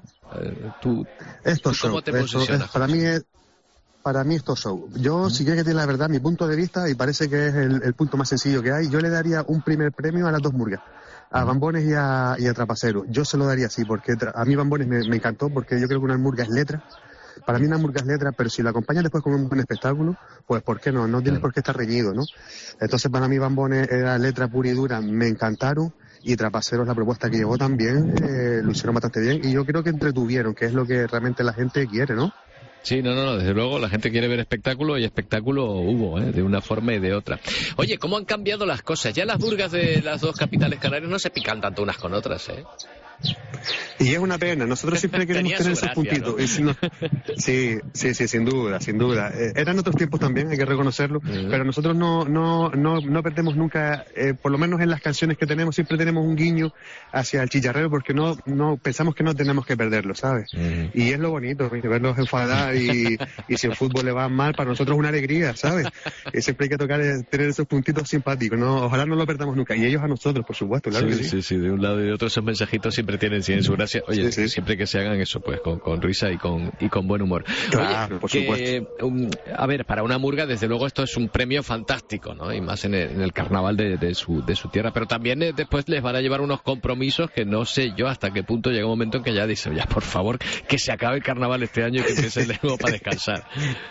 Esto es show. ¿Cómo te posicionas? Para mí esto es show. Yo, si quieres que te diga la verdad, mi punto de vista, y parece que es el punto más sencillo que hay, yo le daría un primer premio a las dos murgas, a Bambones y a Trapaceros. Yo se lo daría así, porque a mí Bambones me encantó, porque yo creo que una murga es letra. Para mí una murga es letra, pero si la acompañas después con un buen espectáculo, pues ¿por qué no? No tienes por qué estar reñido, ¿no? Entonces para mí Bambones era letra pura y dura, me encantaron, y Trapaceros, la propuesta que llevó también, lo hicieron bastante bien, y yo creo que entretuvieron, que es lo que realmente la gente quiere, ¿no? Sí, no, desde luego la gente quiere ver espectáculo, y espectáculo hubo, de una forma y de otra. Oye, ¿cómo han cambiado las cosas? Ya las murgas de las dos capitales canarias no se pican tanto unas con otras, ¿eh? Y es una pena, nosotros siempre queremos tener esos puntitos, ¿no? Sí, sin duda. Eran otros tiempos también, hay que reconocerlo, pero nosotros no perdemos nunca, por lo menos en las canciones que tenemos, siempre tenemos un guiño hacia el chicharrero, porque no pensamos que no tenemos que perderlo, ¿sabes? Y es lo bonito, verlos enfadar, y si el fútbol le va mal, para nosotros es una alegría, ¿sabes? Y siempre hay que tener esos puntitos simpáticos, ¿no? Ojalá no lo perdamos nunca, y ellos a nosotros, por supuesto, claro que sí. Sí, de un lado y de otro esos mensajitos siempre tienen su gracia. Oye, siempre que se hagan eso, pues con risa y con buen humor. Claro, por supuesto. A ver, para una murga, desde luego esto es un premio fantástico, ¿no? Y más en el carnaval de su tierra, pero también después les van a llevar unos compromisos que no sé yo hasta qué punto llega un momento en que ya dicen, ya por favor, que se acabe el carnaval este año y que empiece luego para descansar.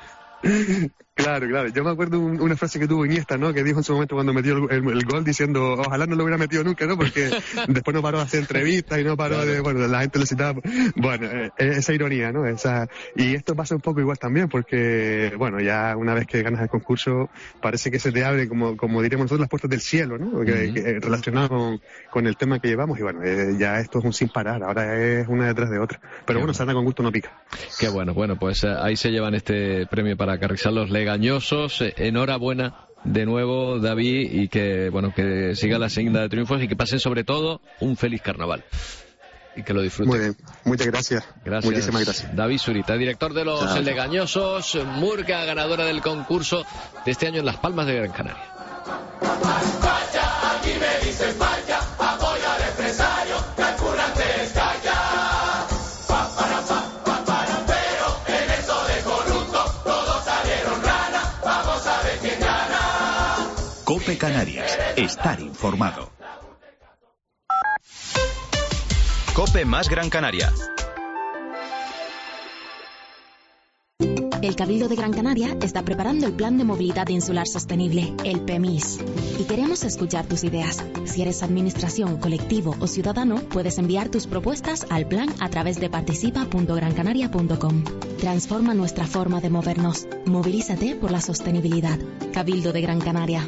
Claro. Yo me acuerdo una frase que tuvo Iniesta, ¿no? Que dijo en su momento cuando metió el gol, diciendo, ojalá no lo hubiera metido nunca, ¿no? Porque después no paró de hacer entrevistas y no paró la gente lo citaba. Bueno, esa ironía, ¿no? Y esto pasa un poco igual también, porque, bueno, ya una vez que ganas el concurso, parece que se te abre, como diríamos nosotros, las puertas del cielo, ¿no? Relacionado con el tema que llevamos, y bueno, ya esto es un sin parar, ahora es una detrás de otra. Pero bueno, sana con gusto no pica. Qué bueno, pues ahí se llevan este premio para Carrizal los legañosos. Enhorabuena de nuevo, David, y que siga la senda de triunfos y que pasen sobre todo un feliz carnaval y que lo disfruten. Muy bien, muchas gracias. Muchísimas gracias. David Zurita, director de los legañosos, murga ganadora del concurso de este año en Las Palmas de Gran Canaria. Aquí me dicen vaya, apoya al empresario, que el currante estalla. Pero en eso de corrupto todos salieron ranas, vamos a ver quién gana. COPE Canarias, estar informado. COPE más Gran Canaria. El Cabildo de Gran Canaria está preparando el Plan de Movilidad Insular Sostenible, el PEMIS. Y queremos escuchar tus ideas. Si eres administración, colectivo o ciudadano, puedes enviar tus propuestas al plan a través de participa.grancanaria.com. Transforma nuestra forma de movernos. Movilízate por la sostenibilidad. Cabildo de Gran Canaria.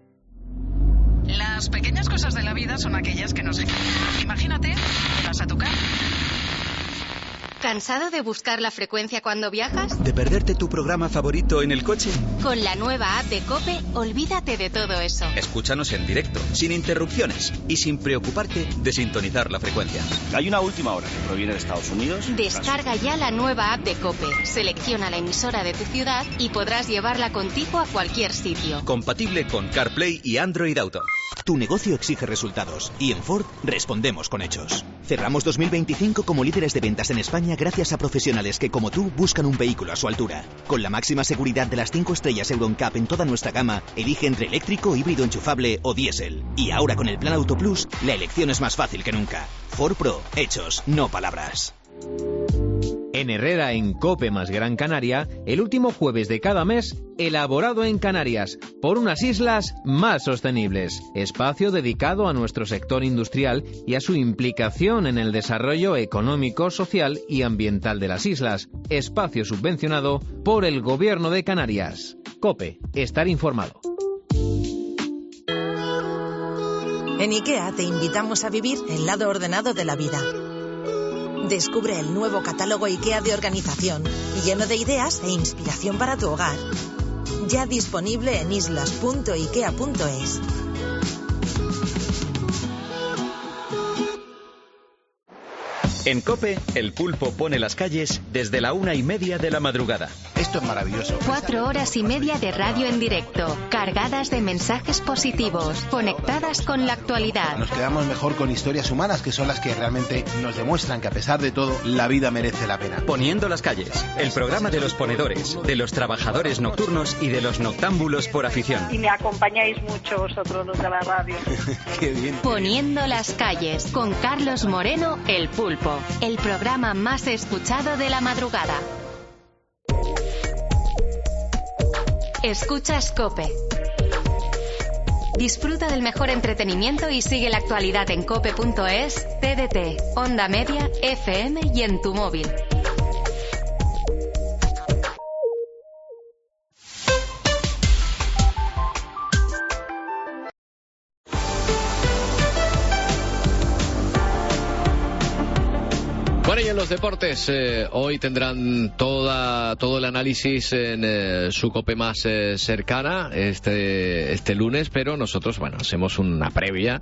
Las pequeñas cosas de la vida son aquellas que nos... Imagínate, te vas a tu casa. ¿Cansado de buscar la frecuencia cuando viajas? ¿De perderte tu programa favorito en el coche? Con la nueva app de COPE, olvídate de todo eso. Escúchanos en directo, sin interrupciones y sin preocuparte de sintonizar la frecuencia. Hay una última hora que proviene de Estados Unidos. Descarga ya la nueva app de COPE, selecciona la emisora de tu ciudad y podrás llevarla contigo a cualquier sitio. Compatible con CarPlay y Android Auto. Tu negocio exige resultados y en Ford respondemos con hechos. Cerramos 2025 como líderes de ventas en España gracias a profesionales que, como tú, buscan un vehículo a su altura. Con la máxima seguridad de las 5 estrellas Euro NCAP en toda nuestra gama, elige entre eléctrico, híbrido enchufable o diésel. Y ahora con el Plan Auto Plus, la elección es más fácil que nunca. Ford Pro, hechos, no palabras. En Herrera, en COPE más Gran Canaria, el último jueves de cada mes, elaborado en Canarias, por unas islas más sostenibles. Espacio dedicado a nuestro sector industrial y a su implicación en el desarrollo económico, social y ambiental de las islas. Espacio subvencionado por el Gobierno de Canarias. COPE, estar informado. En IKEA te invitamos a vivir el lado ordenado de la vida. Descubre el nuevo catálogo IKEA de organización, lleno de ideas e inspiración para tu hogar. Ya disponible en islas.ikea.es. En COPE, el pulpo pone las calles desde la 1:30 de la madrugada. Esto es maravilloso. 4 horas y media de radio en directo, cargadas de mensajes positivos, conectadas con la actualidad. Nos quedamos mejor con historias humanas, que son las que realmente nos demuestran que a pesar de todo, la vida merece la pena. Poniendo las calles, el programa de los ponedores, de los trabajadores nocturnos y de los noctámbulos por afición. Y me acompañáis mucho vosotros los de la radio. Qué bien. Poniendo las calles, con Carlos Moreno, el pulpo. El programa más escuchado de la madrugada. Escuchas COPE. Disfruta del mejor entretenimiento y sigue la actualidad en cope.es, TDT, Onda Media, FM y en tu móvil. Bueno, y en los deportes, hoy tendrán todo el análisis en su COPE más cercana este lunes, pero nosotros, hacemos una previa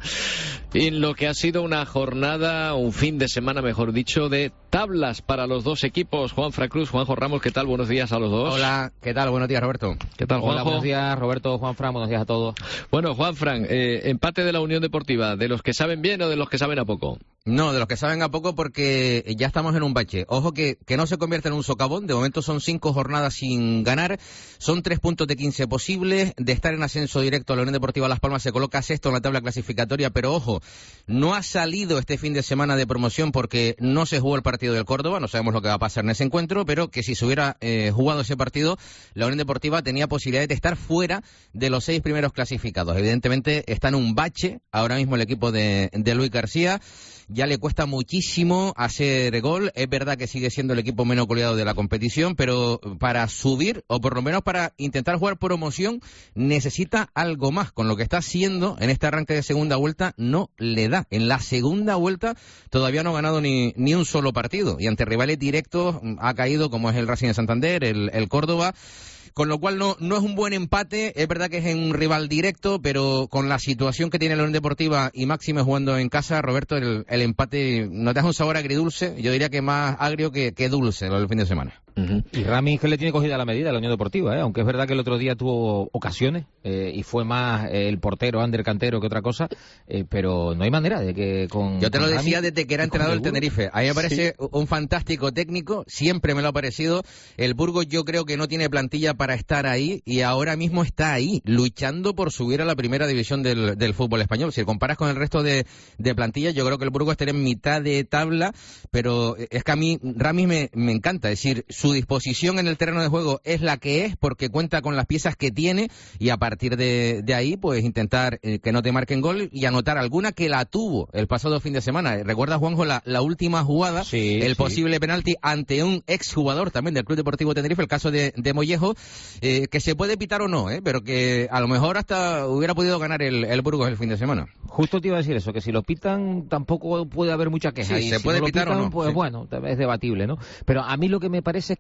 en lo que ha sido una jornada, un fin de semana, mejor dicho, de tablas para los dos equipos. Juanfran Cruz, Juanjo Ramos, ¿qué tal? Buenos días a los dos. Hola, ¿qué tal? Buenos días, Roberto. ¿Qué tal, Juanjo? Hola, buenos días, Roberto, Juanfran, buenos días a todos. Bueno, Juanfran, empate de la Unión Deportiva, ¿de los que saben bien o de los que saben a poco? No, de los que saben a poco, porque ya estamos en un bache. Ojo que no se convierta en un socavón. De momento son 5 jornadas sin ganar. Son 3 puntos de 15 posibles. De estar en ascenso directo, la Unión Deportiva Las Palmas se coloca sexto en la tabla clasificatoria. Pero ojo, no ha salido este fin de semana de promoción porque no se jugó el partido del Córdoba. No sabemos lo que va a pasar en ese encuentro, pero que si se hubiera jugado ese partido, la Unión Deportiva tenía posibilidades de estar fuera de los 6 primeros clasificados. Evidentemente está en un bache ahora mismo el equipo de Luis García. Ya le cuesta muchísimo hacer gol. Es verdad que sigue siendo el equipo menos goleado de la competición, pero para subir, o por lo menos para intentar jugar promoción, necesita algo más. Con lo que está haciendo en este arranque de segunda vuelta, no le da. En la segunda vuelta todavía no ha ganado ni un solo partido. Y ante rivales directos ha caído, como es el Racing de Santander, el Córdoba. Con lo cual no es un buen empate. Es verdad que es un rival directo, pero con la situación que tiene la Unión Deportiva y máxime jugando en casa, Roberto, el empate nos deja un sabor agridulce. Yo diría que más agrio que dulce el fin de semana. Y Ramis que le tiene cogida la medida a la Unión Deportiva, aunque es verdad que el otro día tuvo ocasiones y fue más el portero Ander Cantero que otra cosa, pero no hay manera de que con... Yo te lo decía Ramis, desde que era entrenador del Tenerife. A mí me parece un fantástico técnico, siempre me lo ha parecido. El Burgos yo creo que no tiene plantilla para estar ahí y ahora mismo está ahí, luchando por subir a la primera división del fútbol español. Si comparas con el resto de plantillas, yo creo que el Burgos estaría en mitad de tabla, pero es que a mí Ramis me encanta, es decir, su disposición en el terreno de juego es la que es porque cuenta con las piezas que tiene y a partir de ahí pues intentar que no te marquen gol y anotar alguna que la tuvo el pasado fin de semana. ¿Recuerdas, Juanjo, la última jugada? Sí, posible penalti ante un exjugador también del Club Deportivo Tenerife, el caso de Mollejo, que se puede pitar o no, pero que a lo mejor hasta hubiera podido ganar el Burgos el fin de semana. Justo te iba a decir eso, que si lo pitan tampoco puede haber mucha queja. Sí, y se si puede no pitar pitan, o no. Pues sí. Bueno, es debatible, ¿no? Pero a mí lo que me parece es que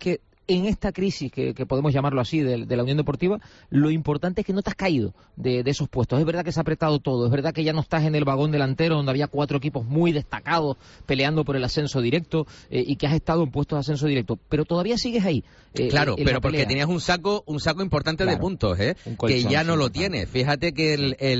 en esta crisis, que podemos llamarlo así, de la Unión Deportiva, lo importante es que no te has caído de esos puestos. Es verdad que se ha apretado todo, es verdad que ya no estás en el vagón delantero donde había 4 equipos muy destacados peleando por el ascenso directo y que has estado en puestos de ascenso directo, pero todavía sigues ahí. Claro, pero porque tenías un saco importante de puntos, que ya no lo tienes. Fíjate que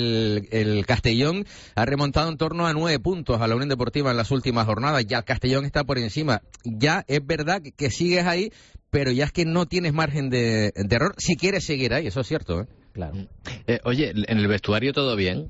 el Castellón ha remontado en torno a 9 puntos a la Unión Deportiva en las últimas jornadas. Ya el Castellón está por encima. Ya es verdad que sigues ahí, pero ya es que no tienes margen de error si quieres seguir ahí, eso es cierto. Claro. Oye, ¿en el vestuario todo bien?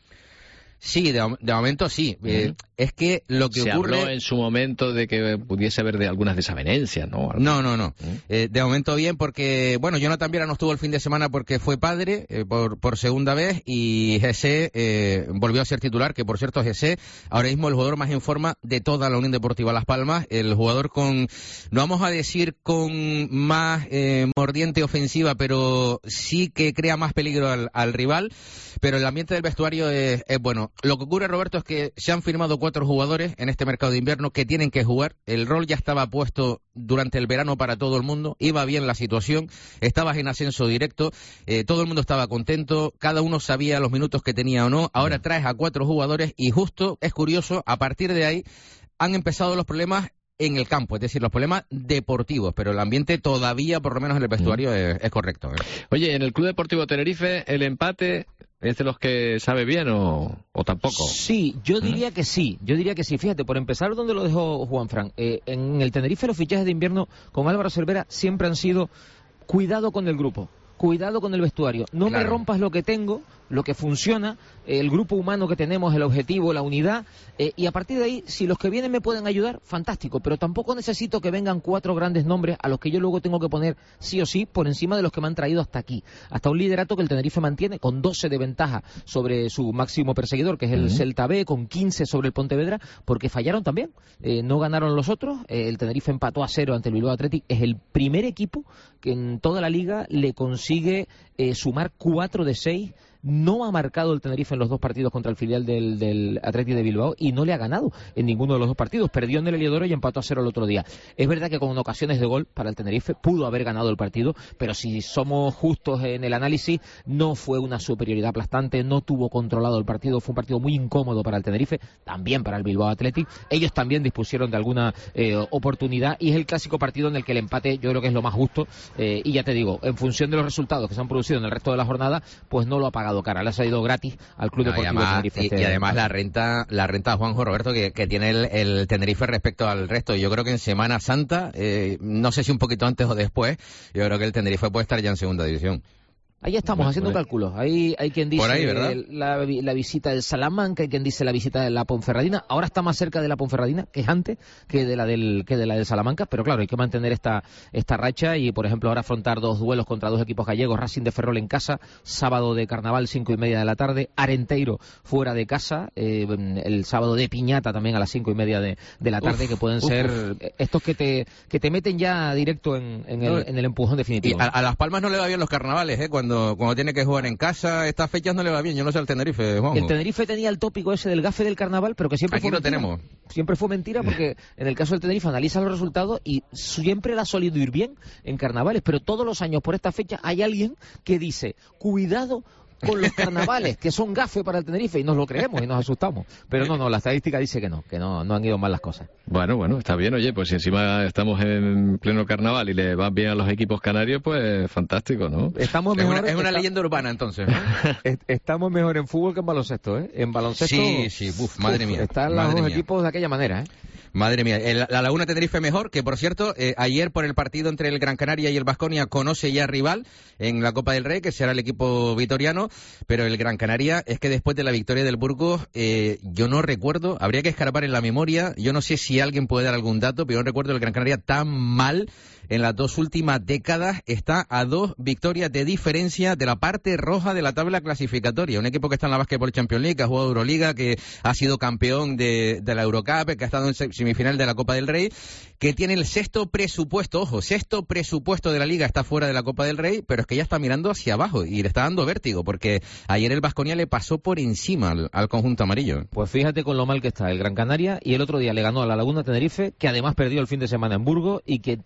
Sí, de momento sí. Es que lo que ocurre... Se habló en su momento de que pudiese haber de algunas desavenencias, ¿no? No. De momento bien porque, bueno, Jonathan Viera no estuvo el fin de semana porque fue padre por segunda vez y Jesse volvió a ser titular, que por cierto Jesse ahora mismo el jugador más en forma de toda la Unión Deportiva Las Palmas, el jugador con, no vamos a decir con más mordiente ofensiva, pero sí que crea más peligro al rival, pero el ambiente del vestuario es bueno. Lo que ocurre, Roberto, es que se han firmado 4 jugadores en este mercado de invierno que tienen que jugar. El rol ya estaba puesto durante el verano para todo el mundo. Iba bien la situación. Estabas en ascenso directo. Todo el mundo estaba contento. Cada uno sabía los minutos que tenía o no. Ahora traes a 4 jugadores y justo, es curioso, a partir de ahí han empezado los problemas en el campo, es decir, los problemas deportivos, pero el ambiente todavía, por lo menos en el vestuario, es correcto. Oye, en el Club Deportivo Tenerife, ¿el empate es de los que sabe bien o tampoco? Sí, yo diría que sí. Fíjate, por empezar donde lo dejó Juanfran, en el Tenerife los fichajes de invierno con Álvaro Cervera siempre han sido cuidado con el grupo, cuidado con el vestuario, no me rompas lo que tengo, lo que funciona, el grupo humano que tenemos, el objetivo, la unidad, y a partir de ahí, si los que vienen me pueden ayudar, fantástico, pero tampoco necesito que vengan 4 grandes nombres a los que yo luego tengo que poner sí o sí por encima de los que me han traído hasta aquí, hasta un liderato que el Tenerife mantiene con 12 de ventaja sobre su máximo perseguidor, que es el Celta B, con 15 sobre el Pontevedra, porque fallaron también, no ganaron los otros, el Tenerife empató a 0 ante el Bilbao Athletic, es el primer equipo que en toda la liga le consigue sumar 4 de 6. No ha marcado el Tenerife en los 2 partidos contra el filial del Athletic de Bilbao y no le ha ganado en ninguno de los 2 partidos. Perdió en el Heliodoro y empató a 0 el otro día. Es verdad que con ocasiones de gol para el Tenerife pudo haber ganado el partido, pero si somos justos en el análisis, no fue una superioridad aplastante, no tuvo controlado el partido, fue un partido muy incómodo para el Tenerife, también para el Bilbao Athletic. Ellos también dispusieron de alguna oportunidad y es el clásico partido en el que el empate yo creo que es lo más justo y ya te digo, en función de los resultados que se han producido en el resto de la jornada, pues no lo ha pagado cara, le ha salido gratis al Club Deportivo Tenerife. Y además la renta Juanjo Roberto que tiene el Tenerife respecto al resto. Yo creo que en Semana Santa, no sé si un poquito antes o después, yo creo que el Tenerife puede estar ya en segunda división. Ahí estamos haciendo cálculos. Hay quien dice ahí, la visita del Salamanca, hay quien dice la visita de la Ponferradina. Ahora está más cerca de la Ponferradina, que es antes, que de la del Salamanca. Pero claro, hay que mantener esta racha y, por ejemplo, ahora afrontar 2 duelos contra 2 equipos gallegos. Racing de Ferrol en casa, sábado de Carnaval, 5:30 de la tarde. Arenteiro fuera de casa, el sábado de Piñata también a las 5:30 de la tarde, que pueden ser estos que te meten ya directo en el empujón definitivo. Y a Las Palmas no le va bien los carnavales, cuando tiene que jugar en casa, estas fechas no le va bien. Yo no sé al Tenerife, Juanjo. El Tenerife tenía el tópico ese del gafe del carnaval, pero que siempre fue mentira. Tenemos. Siempre fue mentira porque en el caso del Tenerife analiza los resultados y siempre le ha solido ir bien en carnavales, pero todos los años por esta fecha hay alguien que dice, cuidado con los carnavales, que son gafe para el Tenerife, y nos lo creemos y nos asustamos. Pero no, la estadística dice que no han ido mal las cosas. Bueno, está bien, oye, pues si encima estamos en pleno carnaval y le van bien a los equipos canarios, pues fantástico, ¿no? Estamos mejor, es una leyenda urbana, entonces, ¿no? Estamos mejor en fútbol que en baloncesto, ¿eh? En baloncesto... Sí, madre mía. Están los 2 equipos de aquella manera, ¿eh? Madre mía, la Laguna Tenerife mejor, que por cierto, ayer por el partido entre el Gran Canaria y el Baskonia conoce ya rival en la Copa del Rey, que será el equipo vitoriano, pero el Gran Canaria es que después de la victoria del Burgos, yo no recuerdo, habría que escarbar en la memoria, yo no sé si alguien puede dar algún dato, pero yo no recuerdo el Gran Canaria tan mal en las 2 últimas décadas, está a 2 victorias de diferencia de la parte roja de la tabla clasificatoria. Un equipo que está en la Basketball Champions League, que ha jugado Euroliga, que ha sido campeón de la Eurocup, que ha estado en semifinal de la Copa del Rey, que tiene el 6º presupuesto, sexto presupuesto de la Liga, está fuera de la Copa del Rey, pero es que ya está mirando hacia abajo y le está dando vértigo, porque ayer el Baskonia le pasó por encima al conjunto amarillo. Pues fíjate con lo mal que está el Gran Canaria, y el otro día le ganó a la Laguna Tenerife, que además perdió el fin de semana en Burgos y que tiene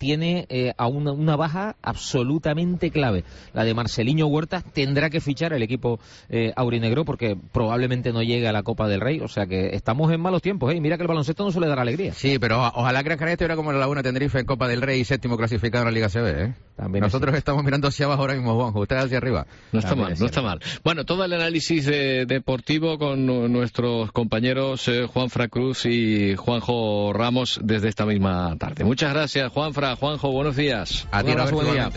a una baja absolutamente clave. La de Marceliño Huertas. Tendrá que fichar el equipo aurinegro porque probablemente no llegue a la Copa del Rey. O sea que estamos en malos tiempos, ¿eh? Mira que el baloncesto no suele dar alegría. Sí, pero ojalá Gran Canaria estuviera como la Laguna Tenerife en Copa del Rey y séptimo clasificado en la Liga CB, ¿eh? También nosotros estamos mirando hacia abajo ahora mismo, Juanjo, ustedes hacia arriba. No está mal, no está mal. Bueno, todo el análisis deportivo con nuestros compañeros Juanfra Cruz y Juanjo Ramos desde esta misma tarde. Muchas gracias, Juanfra. Juanjo, buenos días. A ti, buen día.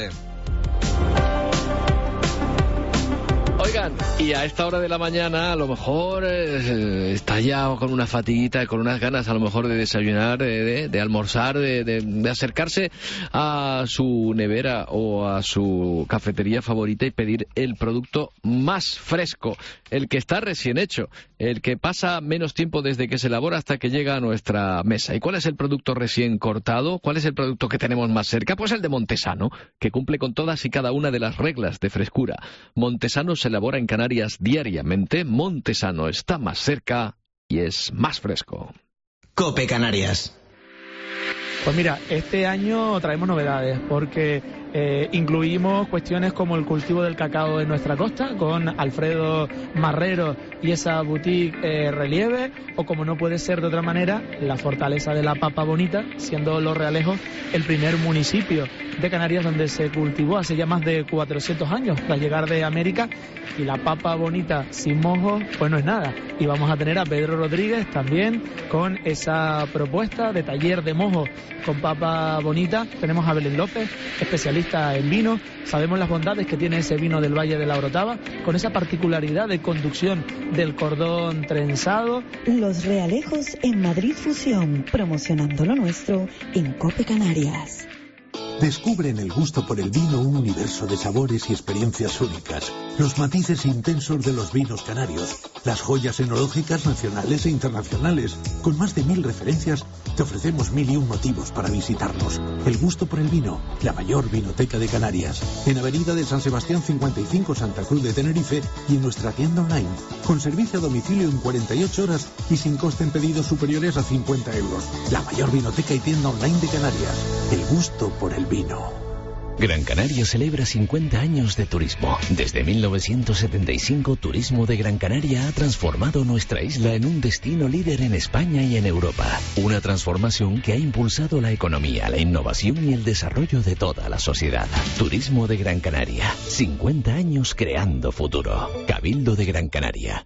Oigan, y a esta hora de la mañana a lo mejor está ya con una fatiguita, con unas ganas a lo mejor de desayunar, de almorzar, de acercarse a su nevera o a su cafetería favorita y pedir el producto más fresco, el que está recién hecho, el que pasa menos tiempo desde que se elabora hasta que llega a nuestra mesa. ¿Y cuál es el producto recién cortado? ¿Cuál es el producto que tenemos más cerca? Pues el de Montesano, que cumple con todas y cada una de las reglas de frescura. Montesano se elabora en Canarias diariamente. Montesano está más cerca y es más fresco. COPE Canarias. Pues mira, este año traemos novedades porque incluimos cuestiones como el cultivo del cacao en nuestra costa con Alfredo Marrero y esa boutique Relieve, o como no puede ser de otra manera, la fortaleza de la papa bonita, siendo Los Realejos el primer municipio de Canarias donde se cultivó hace ya más de 400 años tras llegar de América, y la papa bonita sin mojo pues no es nada. Y vamos a tener a Pedro Rodríguez también con esa propuesta de taller de mojo con papa bonita. Tenemos a Belén López, especialista en vino. Sabemos las bondades que tiene ese vino del Valle de la Orotava, con esa particularidad de conducción del cordón trenzado. Los Realejos en Madrid Fusión, promocionando lo nuestro en COPE Canarias. Descubre en el gusto por el vino un universo de sabores y experiencias únicas, los matices intensos de los vinos canarios, las joyas enológicas nacionales e internacionales. Con más de 1000 referencias, te ofrecemos 1001 motivos para visitarnos. El gusto por el vino, la mayor vinoteca de Canarias. En Avenida de San Sebastián 55, Santa Cruz de Tenerife, y en nuestra tienda online, con servicio a domicilio en 48 horas y sin coste en pedidos superiores a 50 euros. La mayor vinoteca y tienda online de Canarias. El gusto por el vino. Gran Canaria celebra 50 años de turismo. Desde 1975, Turismo de Gran Canaria ha transformado nuestra isla en un destino líder en España y en Europa. Una transformación que ha impulsado la economía, la innovación y el desarrollo de toda la sociedad. Turismo de Gran Canaria. 50 años creando futuro. Cabildo de Gran Canaria.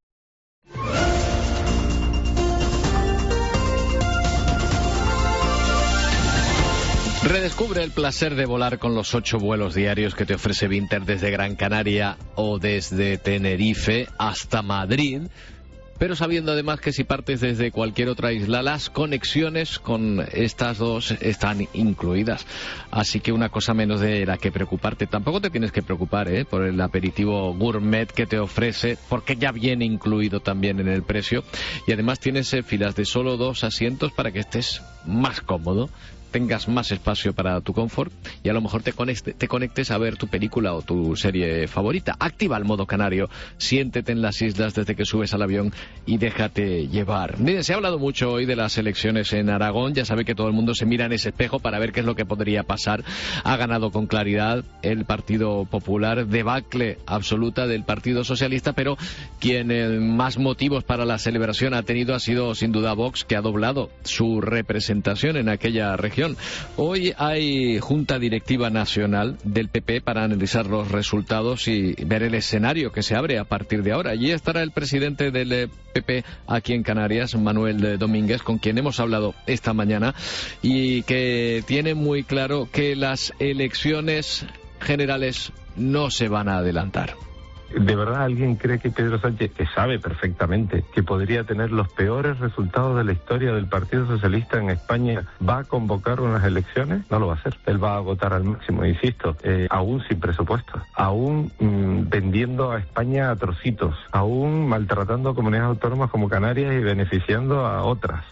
Redescubre el placer de volar con los 8 vuelos diarios que te ofrece Vinter desde Gran Canaria o desde Tenerife hasta Madrid, pero sabiendo además que si partes desde cualquier otra isla, las conexiones con estas dos están incluidas. Así que una cosa menos de la que preocuparte. Tampoco te tienes que preocupar por el aperitivo gourmet que te ofrece, porque ya viene incluido también en el precio. Y además tienes filas de solo 2 asientos para que estés más cómodo, tengas más espacio para tu confort y a lo mejor te conectes a ver tu película o tu serie favorita. Activa el modo canario, siéntete en las islas desde que subes al avión y déjate llevar. Miren, se ha hablado mucho hoy de las elecciones en Aragón. Ya sabe que todo el mundo se mira en ese espejo para ver qué es lo que podría pasar. Ha ganado con claridad el Partido Popular, debacle absoluta del Partido Socialista, pero quien más motivos para la celebración ha tenido ha sido sin duda Vox, que ha doblado su representación en aquella región. Hoy hay Junta Directiva Nacional del PP para analizar los resultados y ver el escenario que se abre a partir de ahora. Allí estará el presidente del PP aquí en Canarias, Manuel Domínguez, con quien hemos hablado esta mañana y que tiene muy claro que las elecciones generales no se van a adelantar. ¿De verdad alguien cree que Pedro Sánchez, que sabe perfectamente que podría tener los peores resultados de la historia del Partido Socialista en España, va a convocar unas elecciones? No lo va a hacer. Él va a agotar al máximo, insisto, aún sin presupuesto, aún vendiendo a España a trocitos, aún maltratando a comunidades autónomas como Canarias y beneficiando a otras.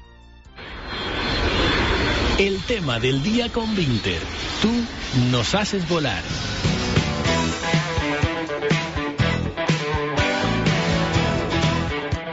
El tema del día con Vinter. Tú nos haces volar. Tiempo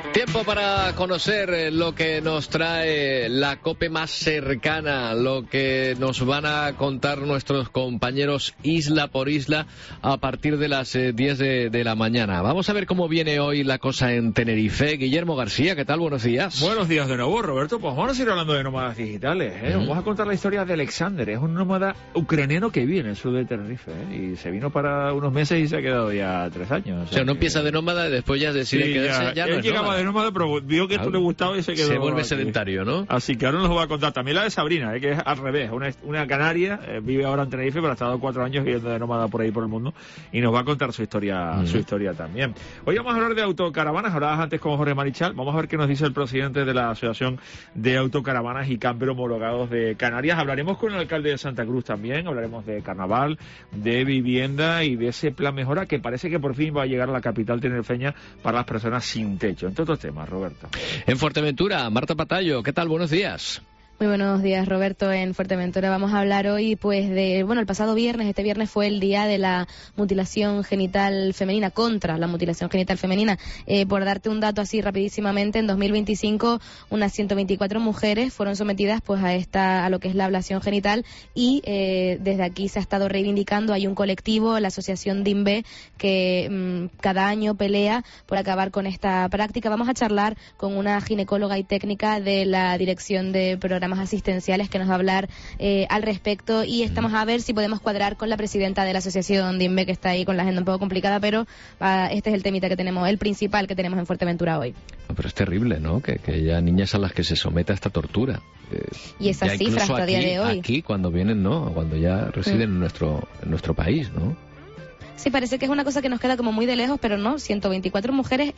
para conocer lo que nos trae la COPE más cercana, lo que nos van a contar nuestros compañeros isla por isla a partir de las 10 de la mañana. Vamos a ver cómo viene hoy la cosa en Tenerife. Guillermo García, ¿qué tal? Buenos días. Buenos días de nuevo, Roberto. Pues vamos a seguir hablando de nómadas digitales. Vamos a contar la historia de Alexander. Es un nómada ucraniano que vive en el sur de Tenerife, y se vino para unos meses y se ha quedado ya 3 años. O sea, no empieza de nómada y después ya decide quedarse. Ya no él llegaba nómada. De nómada, pero vio que esto le gustaba y se quedó. Se vuelve aquí. Sedentario, ¿no? Así que ahora nos lo va a contar también la de Sabrina, que es al revés. Una canaria, vive ahora en Tenerife, pero ha estado 4 años viviendo de nómada por ahí por el mundo y nos va a contar su historia también. Hoy vamos a hablar de autocaravanas. Hablabas antes con Jorge Marichal. Vamos a ver qué nos dice el presidente de la Asociación de Autocaravanas y Camper Homologados de Canarias. Hablaremos con el alcalde de Santa Cruz también. Hablaremos de carnaval, de vivienda y de ese plan mejora que parece que por fin va a llegar a la capital tinerfeña para las personas sin techo. Entre otros temas, Roberto. En Fuerteventura, Marta Patayo, ¿qué tal? Buenos días. Muy buenos días, Roberto. En Fuerteventura vamos a hablar hoy, pues, el pasado viernes. Este viernes fue el día de la mutilación genital femenina, contra la mutilación genital femenina. Por darte un dato así rapidísimamente, en 2025 unas 124 mujeres fueron sometidas, pues, a lo que es la ablación genital, y desde aquí se ha estado reivindicando. Hay un colectivo, la asociación DIMBE, que cada año pelea por acabar con esta práctica. Vamos a charlar con una ginecóloga y técnica de la Dirección de Programas Asistenciales que nos va a hablar al respecto, y estamos a ver si podemos cuadrar con la presidenta de la asociación DIMBE, que está ahí con la agenda un poco complicada, pero este es el temita que tenemos, el principal que tenemos en Fuerteventura hoy. Pero es terrible, ¿no? Que haya niñas a las que se someta a esta tortura. Y esas cifras hasta el día de hoy. Aquí cuando vienen, ¿no? Cuando ya residen en nuestro país, ¿no? Sí, parece que es una cosa que nos queda como muy de lejos, pero no, 124 mujeres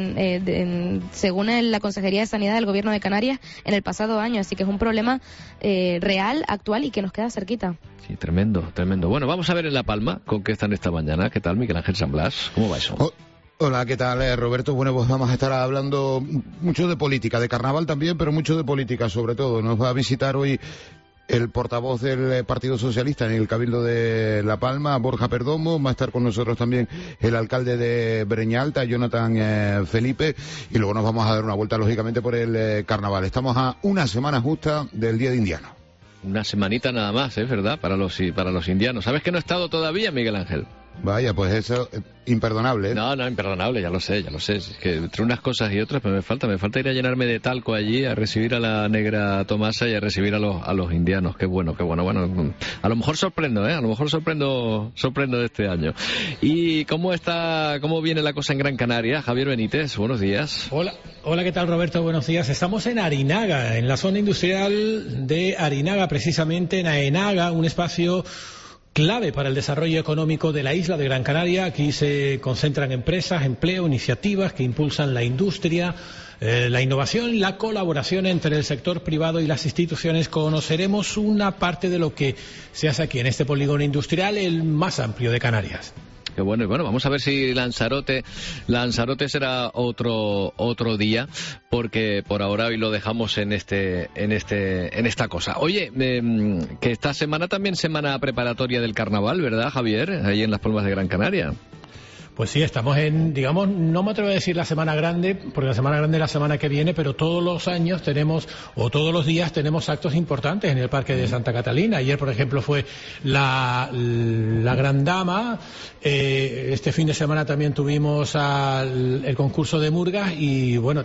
según la Consejería de Sanidad del Gobierno de Canarias en el pasado año, así que es un problema real, actual y que nos queda cerquita. Sí, tremendo, tremendo. Bueno, vamos a ver en La Palma con qué están esta mañana. ¿Qué tal, Miguel Ángel San Blas? ¿Cómo va eso? Hola, ¿qué tal, Roberto? Bueno, pues vamos a estar hablando mucho de política, de carnaval también, pero mucho de política sobre todo. Nos va a visitar hoy el portavoz del Partido Socialista en el Cabildo de La Palma, Borja Perdomo. Va a estar con nosotros también el alcalde de Breña Alta, Jonathan Felipe, y luego nos vamos a dar una vuelta, lógicamente, por el carnaval. Estamos a una semana justa del Día de Indiano. Una semanita nada más, ¿verdad? Para los indianos. ¿Sabes que no he estado todavía, Miguel Ángel? Vaya, pues eso es imperdonable, ¿eh? No, imperdonable, ya lo sé. Es que entre unas cosas y otras, pero me falta ir a llenarme de talco allí, a recibir a la negra Tomasa y a recibir a los indianos. Qué bueno. Bueno, a lo mejor sorprendo, A lo mejor sorprendo este año. ¿Y cómo viene la cosa en Gran Canaria? Javier Benítez, buenos días. Hola, ¿qué tal, Roberto? Buenos días. Estamos en Arinaga, en la zona industrial de Arinaga, precisamente en Aenaga, un espacio clave para el desarrollo económico de la isla de Gran Canaria. Aquí se concentran empresas, empleo, iniciativas que impulsan la industria, la innovación y la colaboración entre el sector privado y las instituciones. Conoceremos una parte de lo que se hace aquí en este polígono industrial, el más amplio de Canarias. Qué bueno, y bueno, vamos a ver si Lanzarote será otro día, porque por ahora hoy lo dejamos en esta cosa. Oye, que esta semana también semana preparatoria del carnaval, ¿verdad, Javier? Ahí en Las Palmas de Gran Canaria. Pues sí, estamos no me atrevo a decir la semana grande, porque la semana grande es la semana que viene, pero todos los años todos los días tenemos actos importantes en el Parque de Santa Catalina. Ayer, por ejemplo, fue la Gran Dama. Este fin de semana también tuvimos el concurso de murgas y, bueno,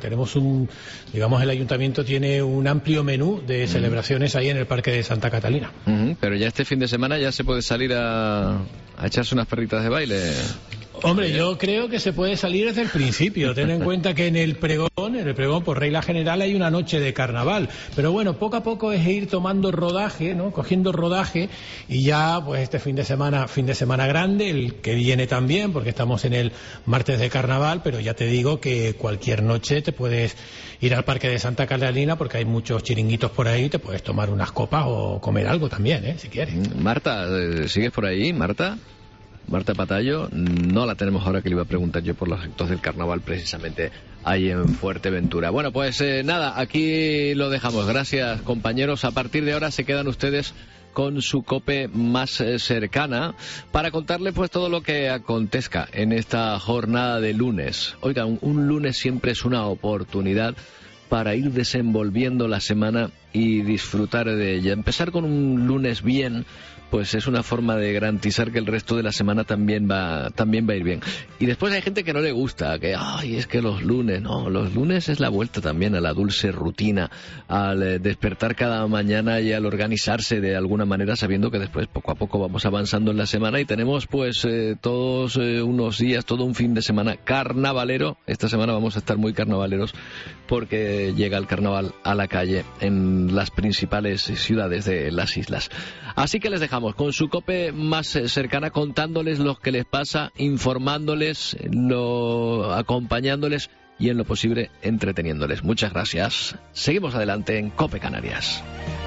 el ayuntamiento tiene un amplio menú de celebraciones ahí en el Parque de Santa Catalina. Pero ya este fin de semana ya se puede salir a echarse unas perritas de baile. Hombre, yo creo que se puede salir desde el principio. Ten en cuenta que en el pregón, por regla general, hay una noche de carnaval. Pero bueno, poco a poco es ir tomando rodaje, ¿no? Cogiendo rodaje, y ya, pues este fin de semana grande, el que viene también, porque estamos en el martes de carnaval, pero ya te digo que cualquier noche te puedes ir al Parque de Santa Catalina, porque hay muchos chiringuitos por ahí, te puedes tomar unas copas o comer algo también, si quieres. Marta, ¿sigues por ahí, Marta? Marta Patayo, no la tenemos ahora, que le iba a preguntar yo por los actos del carnaval precisamente ahí en Fuerteventura. Bueno, pues nada, aquí lo dejamos. Gracias, compañeros. A partir de ahora se quedan ustedes con su COPE más cercana para contarle pues todo lo que acontezca en esta jornada de lunes. Oigan, un lunes siempre es una oportunidad para ir desenvolviendo la semana y disfrutar de ella. Empezar con un lunes bien, pues es una forma de garantizar que el resto de la semana también va a ir bien. Y después hay gente que no le gusta, que es que los lunes es la vuelta también a la dulce rutina, al despertar cada mañana y al organizarse de alguna manera, sabiendo que después poco a poco vamos avanzando en la semana y tenemos pues todos unos días, todo un fin de semana carnavalero. Esta semana vamos a estar muy carnavaleros porque llega el carnaval a la calle en las principales ciudades de las islas. Así que les dejamos con su COPE más cercana, contándoles lo que les pasa, informándoles, acompañándoles y en lo posible entreteniéndoles. Muchas gracias. Seguimos adelante en COPE Canarias.